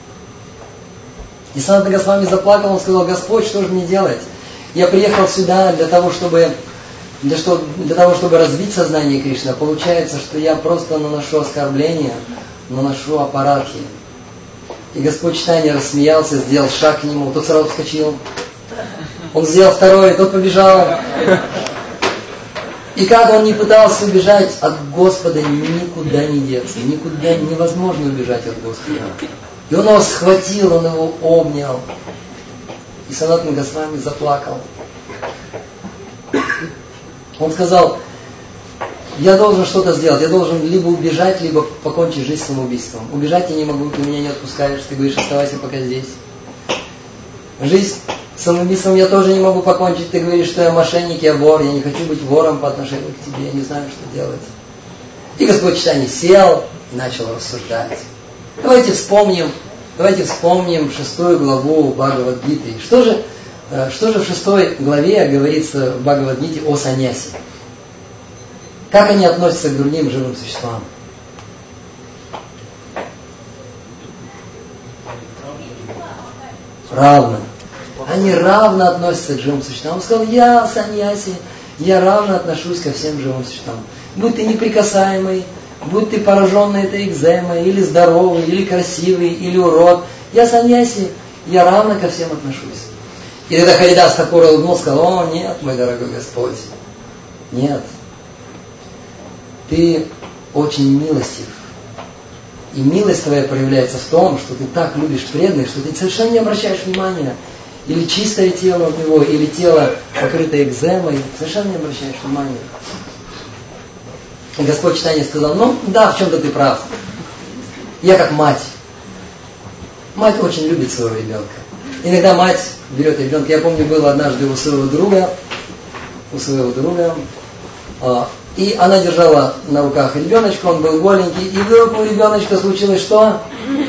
Speaker 1: И Санатана Госвами заплакал, он сказал, Господь, что же мне делать? Я приехал сюда для того, чтобы, для, что, для того, чтобы развить сознание Кришны. Получается, что я просто наношу оскорбления, наношу аппаратхи. И Господь Чайтанья рассмеялся, сделал шаг к нему, тот сразу вскочил. Он сделал второй, тот побежал. И как он не пытался убежать от Господа, никуда не деться. Никуда невозможно убежать от Господа. И он его схватил, он его обнял. И Санатана Госвами заплакал. Он сказал, я должен что-то сделать, я должен либо убежать, либо покончить жизнь самоубийством. Убежать я не могу, ты меня не отпускаешь, ты говоришь, оставайся пока здесь. Жизнь самоубийством я тоже не могу покончить, ты говоришь, что я мошенник, я вор, я не хочу быть вором по отношению к тебе, я не знаю, что делать. И Господь Чайтанья сел и начал рассуждать. Давайте вспомним, давайте вспомним шестую главу Бхагавад-гиты. Что же, что же в шестой главе говорится в Бхагавад-гите о саньясе? Как они относятся к другим живым существам? Равно. Они равно относятся к живым существам. Он сказал, я саньяси, я равно отношусь ко всем живым существам. Будь ты неприкасаемый, будь ты пораженный этой экземой, или здоровый, или красивый, или урод. Я саньяси, я равно ко всем отношусь. И тогда Харидас Такур улыбнулся, сказал, о, нет, мой дорогой Господь, нет. Ты очень милостив. И милость твоя проявляется в том, что ты так любишь преданных, что ты совершенно не обращаешь внимания. Или чистое тело у него, или тело, покрытое экземой, совершенно не обращаешь внимания. И Господь Чайтанья сказал, ну да, в чем-то ты прав. Я как мать. Мать очень любит своего ребенка. Иногда мать берет ребенка. Я помню, был однажды у своего друга, у своего друга, и она держала на руках ребеночка, он был голенький, и вдруг у ребеночка случилось что?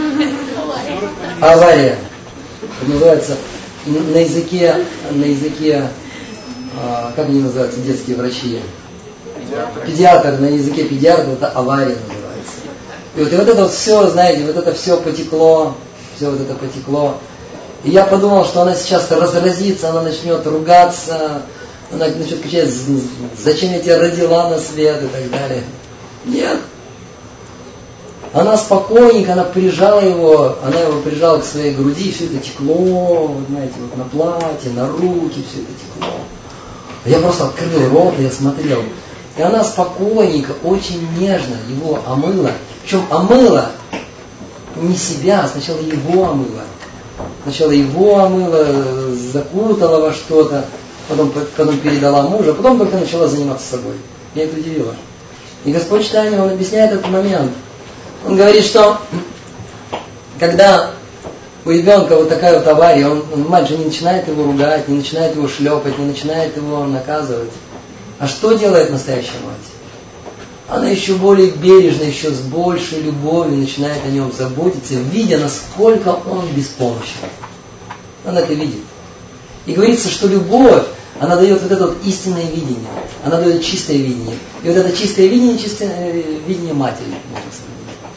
Speaker 1: Авария. Это называется на языке, на языке, как они называются, детские врачи? Педиатр. Педиатр, на языке педиатра это авария называется. И вот, и вот это вот все, знаете, вот это все потекло, все вот это потекло. И я подумал, что она сейчас разразится, она начнет ругаться, она начнет кричать, зачем я тебя родила на свет и так далее. Нет. Она спокойненько, она прижала его, она его прижала к своей груди, и все это текло, вот, знаете, вот на платье, на руки, все это текло. Я просто открыл рот, и я смотрел. И она спокойненько, очень нежно его омыла. Причем омыла не себя, а сначала его омыла. Сначала его омыла, закутала во что-то, потом, потом передала мужу, а потом только начала заниматься собой. Меня это удивило. И Господь Чайтанья, он объясняет этот момент. Он говорит, что когда у ребенка вот такая вот авария, он, он, мать же не начинает его ругать, не начинает его шлепать, не начинает его наказывать. А что делает настоящая мать? Она еще более бережно, еще с большей любовью начинает о нем заботиться, видя, насколько он беспомощен. Она это видит. И говорится, что любовь, она дает вот это вот истинное видение. Она дает чистое видение. И вот это чистое видение, чистое видение матери, можно сказать.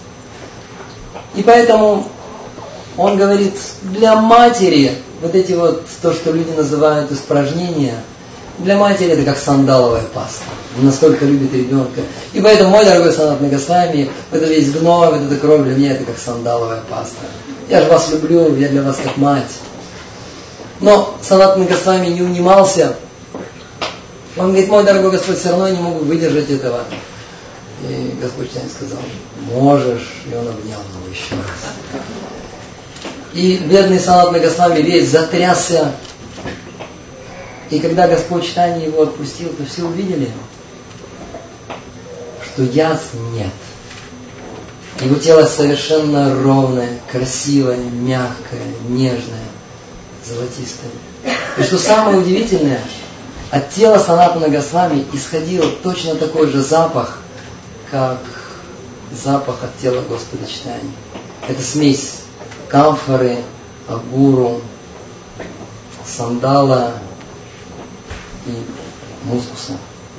Speaker 1: И поэтому он говорит, для матери вот эти вот, то, что люди называют испражнения, для матери это как сандаловая паста. Он настолько любит ребенка. И поэтому, мой дорогой Санатана Госвами, вот это весь гной, вот эта кровь для меня это как сандаловая паста. Я же вас люблю, я для вас как мать. Но Санатана Госвами не унимался. Он говорит, мой дорогой Господь, все равно я не могу выдержать этого. И Господь Чайтанья сказал, можешь. И он обнял его еще раз. И бедный Санатана Госвами весь затрясся. И когда Господь Чайтанья его отпустил, то все увидели, что яз нет. Его тело совершенно ровное, красивое, мягкое, нежное, золотистое. И что самое удивительное, от тела Санатана Госвами исходил точно такой же запах, как запах от тела Господа Чайтаньи. Это смесь камфоры, агуру, сандала и мускуса.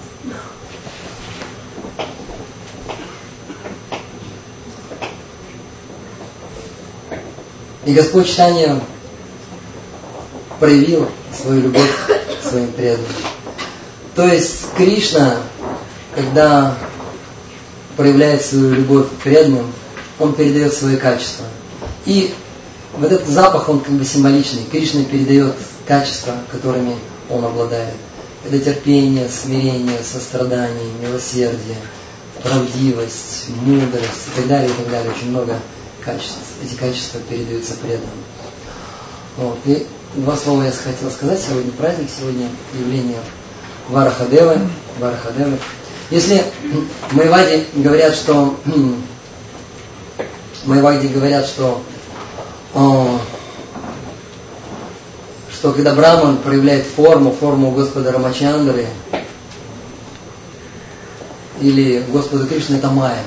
Speaker 1: И Господь Чайтанья проявил свою любовь к своим преданным. То есть Кришна, когда проявляет свою любовь к преданным, он передает свои качества. И вот этот запах, он как бы символичный. Кришна передает качества, которыми он обладает. Это терпение, смирение, сострадание, милосердие, правдивость, мудрость и так далее, и так далее. Очень много качеств. Эти качества передаются преданным. Вот. И два слова я хотел сказать. Сегодня праздник, сегодня явление Варахадевы. Варахадевы. Если майявади говорят, что майявади говорят, что о, что когда Браман проявляет форму, форму Господа Рамачандры или Господа Кришны, это майя.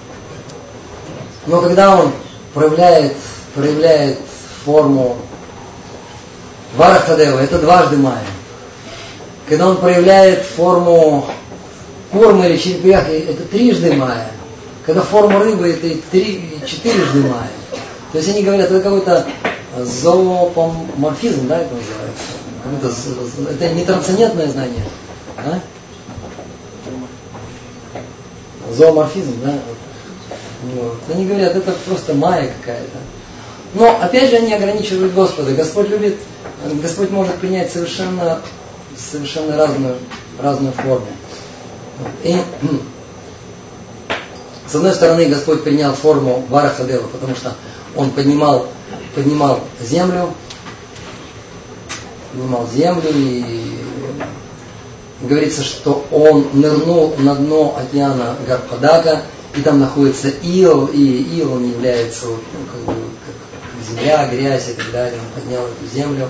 Speaker 1: Но когда он проявляет, проявляет форму Варахадева, это дважды майя. Когда он проявляет форму курмы или черепахи, это трижды майя. Когда форма рыбы, это и три, четырежды майя. То есть они говорят, это какой-то зооморфизм, да, это называется? Это не трансцендентное знание. Да? Зооморфизм, да? Вот. Они говорят, это просто майя какая-то. Но опять же они ограничивают Господа. Господь любит, Господь может принять совершенно, совершенно разную, разную форму. И с одной стороны Господь принял форму Варахадева, потому что он поднимал, поднимал землю, поднимал землю, и говорится, что он нырнул на дно океана Гарбхадака, и там находится ил, и ил он является ну, как бы, как земля, грязь и так далее. Он поднял эту землю.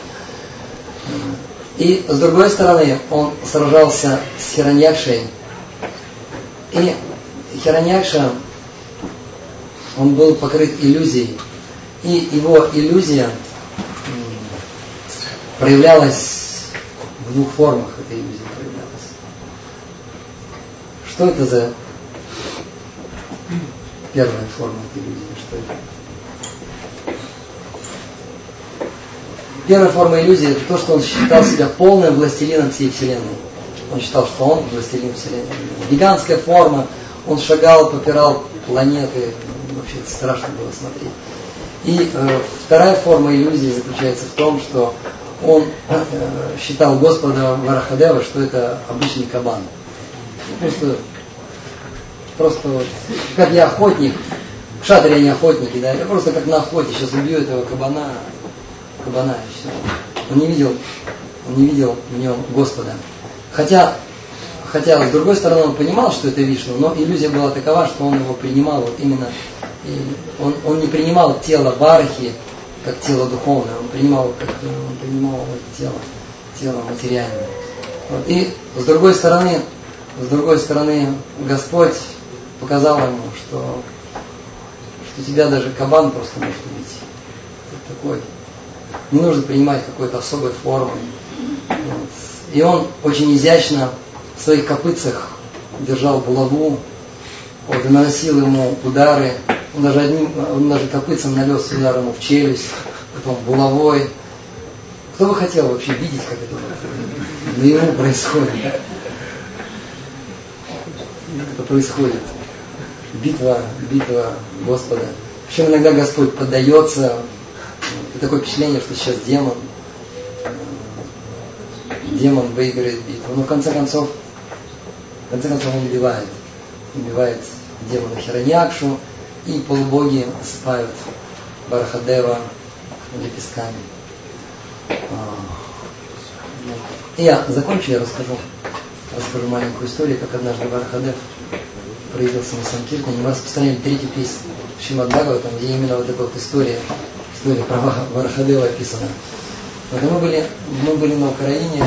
Speaker 1: И с другой стороны он сражался с Хираньякшей. И Хираньякша, он был покрыт иллюзией. И его иллюзия проявлялась в двух формах. Эта иллюзия проявлялась. Что это за первая форма этой иллюзии? Что это? Первая форма иллюзии — это то, что он считал себя полным властелином всей Вселенной. Он считал, что он властелин Вселенной. Гигантская форма, он шагал, попирал планеты. Вообще это страшно было смотреть. И э, вторая форма иллюзии заключается в том, что он э, считал Господа Варахадева, что это обычный кабан. Просто, просто вот, как я охотник, кшатрия не охотники, да, я просто как на охоте сейчас убью этого кабана, кабана и все. Он не видел, он не видел в нем Господа. Хотя, хотя с другой стороны он понимал, что это Вишну, но иллюзия была такова, что он его принимал вот именно. И он, он не принимал тело Варахи как тело духовное, он принимал, как, он принимал это тело, тело материальное. Вот. И с другой стороны, с другой стороны, Господь показал ему, что, что тебя даже кабан просто может убить. Это такой. Не нужно принимать какой-то особой формы. Вот. И он очень изящно в своих копытцах держал булаву, вот, и наносил ему удары. Он даже, одним, он даже копытцем нанес удар ему в челюсть, потом булавой. Кто бы хотел вообще видеть, как это наяву происходит? Как это происходит? Битва, битва Господа. Причем иногда Господь поддается. И такое впечатление, что сейчас демон, демон выиграет битву. Но в конце концов, в конце концов он убивает. Убивает демона Хираньякшу, и полубоги осыпают Варахадева лепестками. И я закончу, я расскажу, расскажу маленькую историю, как однажды Варахадев проявился на Санкиртане. Мы распространяли третью песню Шримад Бхагаватам, где именно вот эта вот история, история про Варахадева описана. Вот, мы, были, мы были на Украине.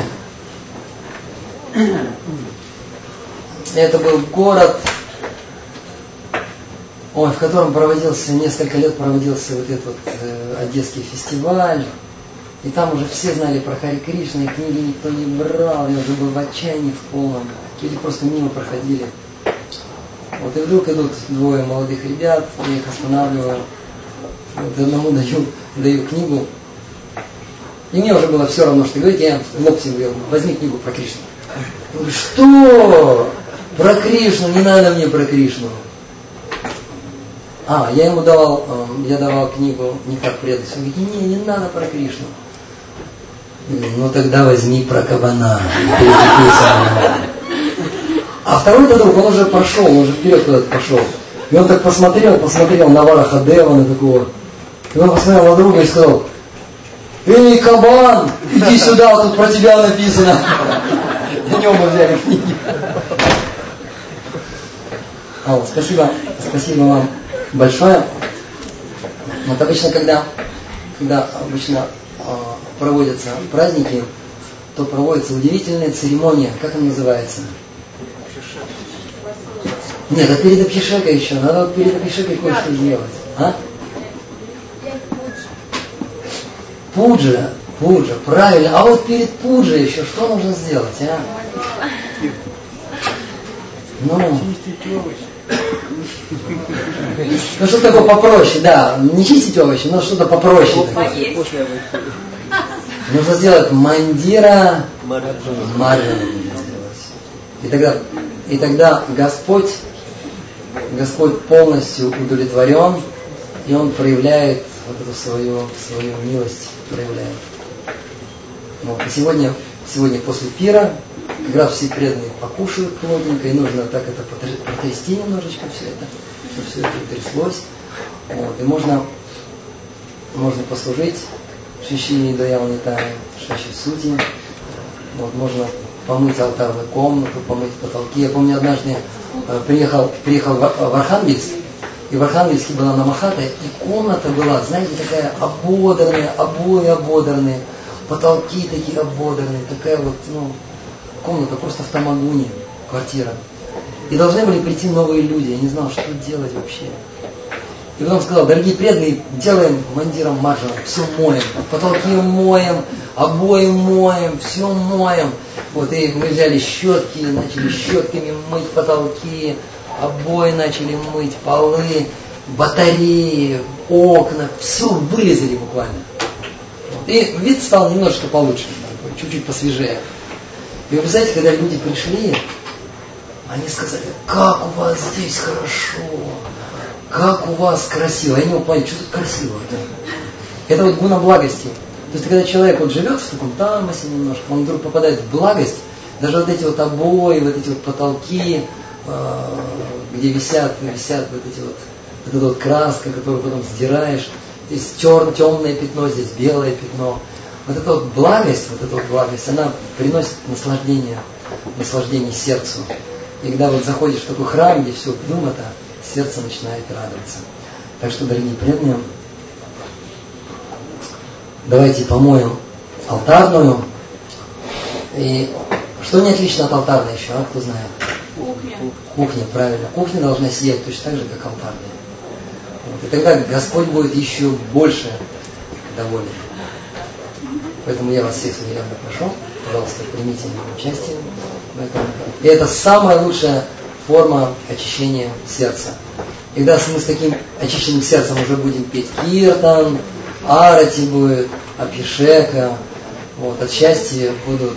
Speaker 1: Это был город ой, в котором проводился, несколько лет проводился вот этот э, одесский фестиваль. И там уже все знали про Хари Кришна, и книги никто не брал, я уже был в отчаянии в полном. Люди просто мимо проходили. Вот и вдруг идут двое молодых ребят, я их останавливаю. Вот одному даю, даю книгу. И мне уже было все равно, что говорить, я локтем говорю, возьми книгу про Кришну. Я говорю, что? Про Кришну, не надо мне про Кришну. А, я ему давал, я давал книгу «Нектар преданности». Он говорит, не, не надо про Кришну. Ну тогда возьми про кабана. А второй друг, он уже пошел, он уже вперед куда-то пошел. И он так посмотрел, посмотрел на Варахадева, на такого. И он посмотрел на друга и сказал, эй, кабан, иди сюда, вот тут про тебя написано. На нем мы взяли книги. А, спасибо, спасибо вам большое. Вот обычно, когда, когда обычно э, проводятся праздники, то проводится удивительная церемония. Как она называется? Нет, а перед Абхишекой еще. Надо вот перед Абхишекой кое-что сделать. А? Пуджа. Пуджа, правильно. А вот перед пуджей еще что нужно сделать, а? Ну, ну что такое попроще, да. Не чистить овощи, но что-то попроще. Нужно сделать мандира марджана. И тогда, и тогда Господь, Господь полностью удовлетворен, и Он проявляет вот эту свою, свою милость, проявляет. Вот. И сегодня, сегодня после пира как раз все преданные покушают плотненько, и нужно так это протрясти немножечко все это, чтобы все это тряслось. Вот. И можно, можно послужить Шишини Даялнитае, Шаши Сути. Вот. Можно помыть алтарную комнату, помыть потолки. Я помню, однажды э, приехал, приехал в, в Архангельск, и в Архангельске была Намахата, и комната была, знаете, такая ободранная, обои ободранные, потолки такие ободранные, такая вот, ну, комната просто в Тамагуне, квартира. И должны были прийти новые люди, я не знал, что делать вообще. И потом сказал, дорогие преданные, делаем мандиром марджаном, все моем, потолки моем, обои моем, все моем. Вот, и мы взяли щетки, начали щетками мыть потолки, обои начали мыть, полы, батареи, окна, все вылезали буквально. Вот. И вид стал немножко получше, чуть-чуть посвежее. И вы представляете, когда люди пришли, они сказали, как у вас здесь хорошо, как у вас красиво. Я не мог понять, что тут красиво-то. Это вот гуна благости. То есть, когда человек вот живет в таком тамасе немножко, он вдруг попадает в благость, даже вот эти вот обои, вот эти вот потолки, где висят, висят вот эти вот, вот эта вот краска, которую потом сдираешь, здесь тер, темное пятно, здесь белое пятно. Вот эта вот благость, вот эта вот благость, она приносит наслаждение, наслаждение сердцу. И когда вот заходишь в такой храм, где все обдумато, сердце начинает радоваться. Так что, дорогие преданные, давайте помоем алтарную. И что не отлично от алтарной еще, а кто знает?
Speaker 4: Кухня.
Speaker 1: Кухня, правильно. Кухня должна сиять точно так же, как алтарная. Вот. И тогда Господь будет еще больше доволен. Поэтому я вас всех смиренно прошу, пожалуйста, примите участие в этом. И это самая лучшая форма очищения сердца. И когда мы с таким очищенным сердцем уже будем петь киртан, арати будет, абхишека, вот, от счастья будут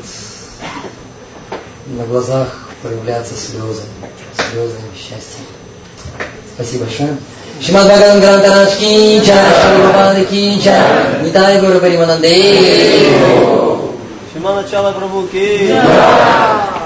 Speaker 1: на глазах проявляться слезы, слезы счастья. Спасибо большое. Шримад Бхагаван Грантарадж ки джай, Шри Прабхупада ки джай, Нитай Гуру Паримананде.
Speaker 3: Шримад Начала Прабху ки джай.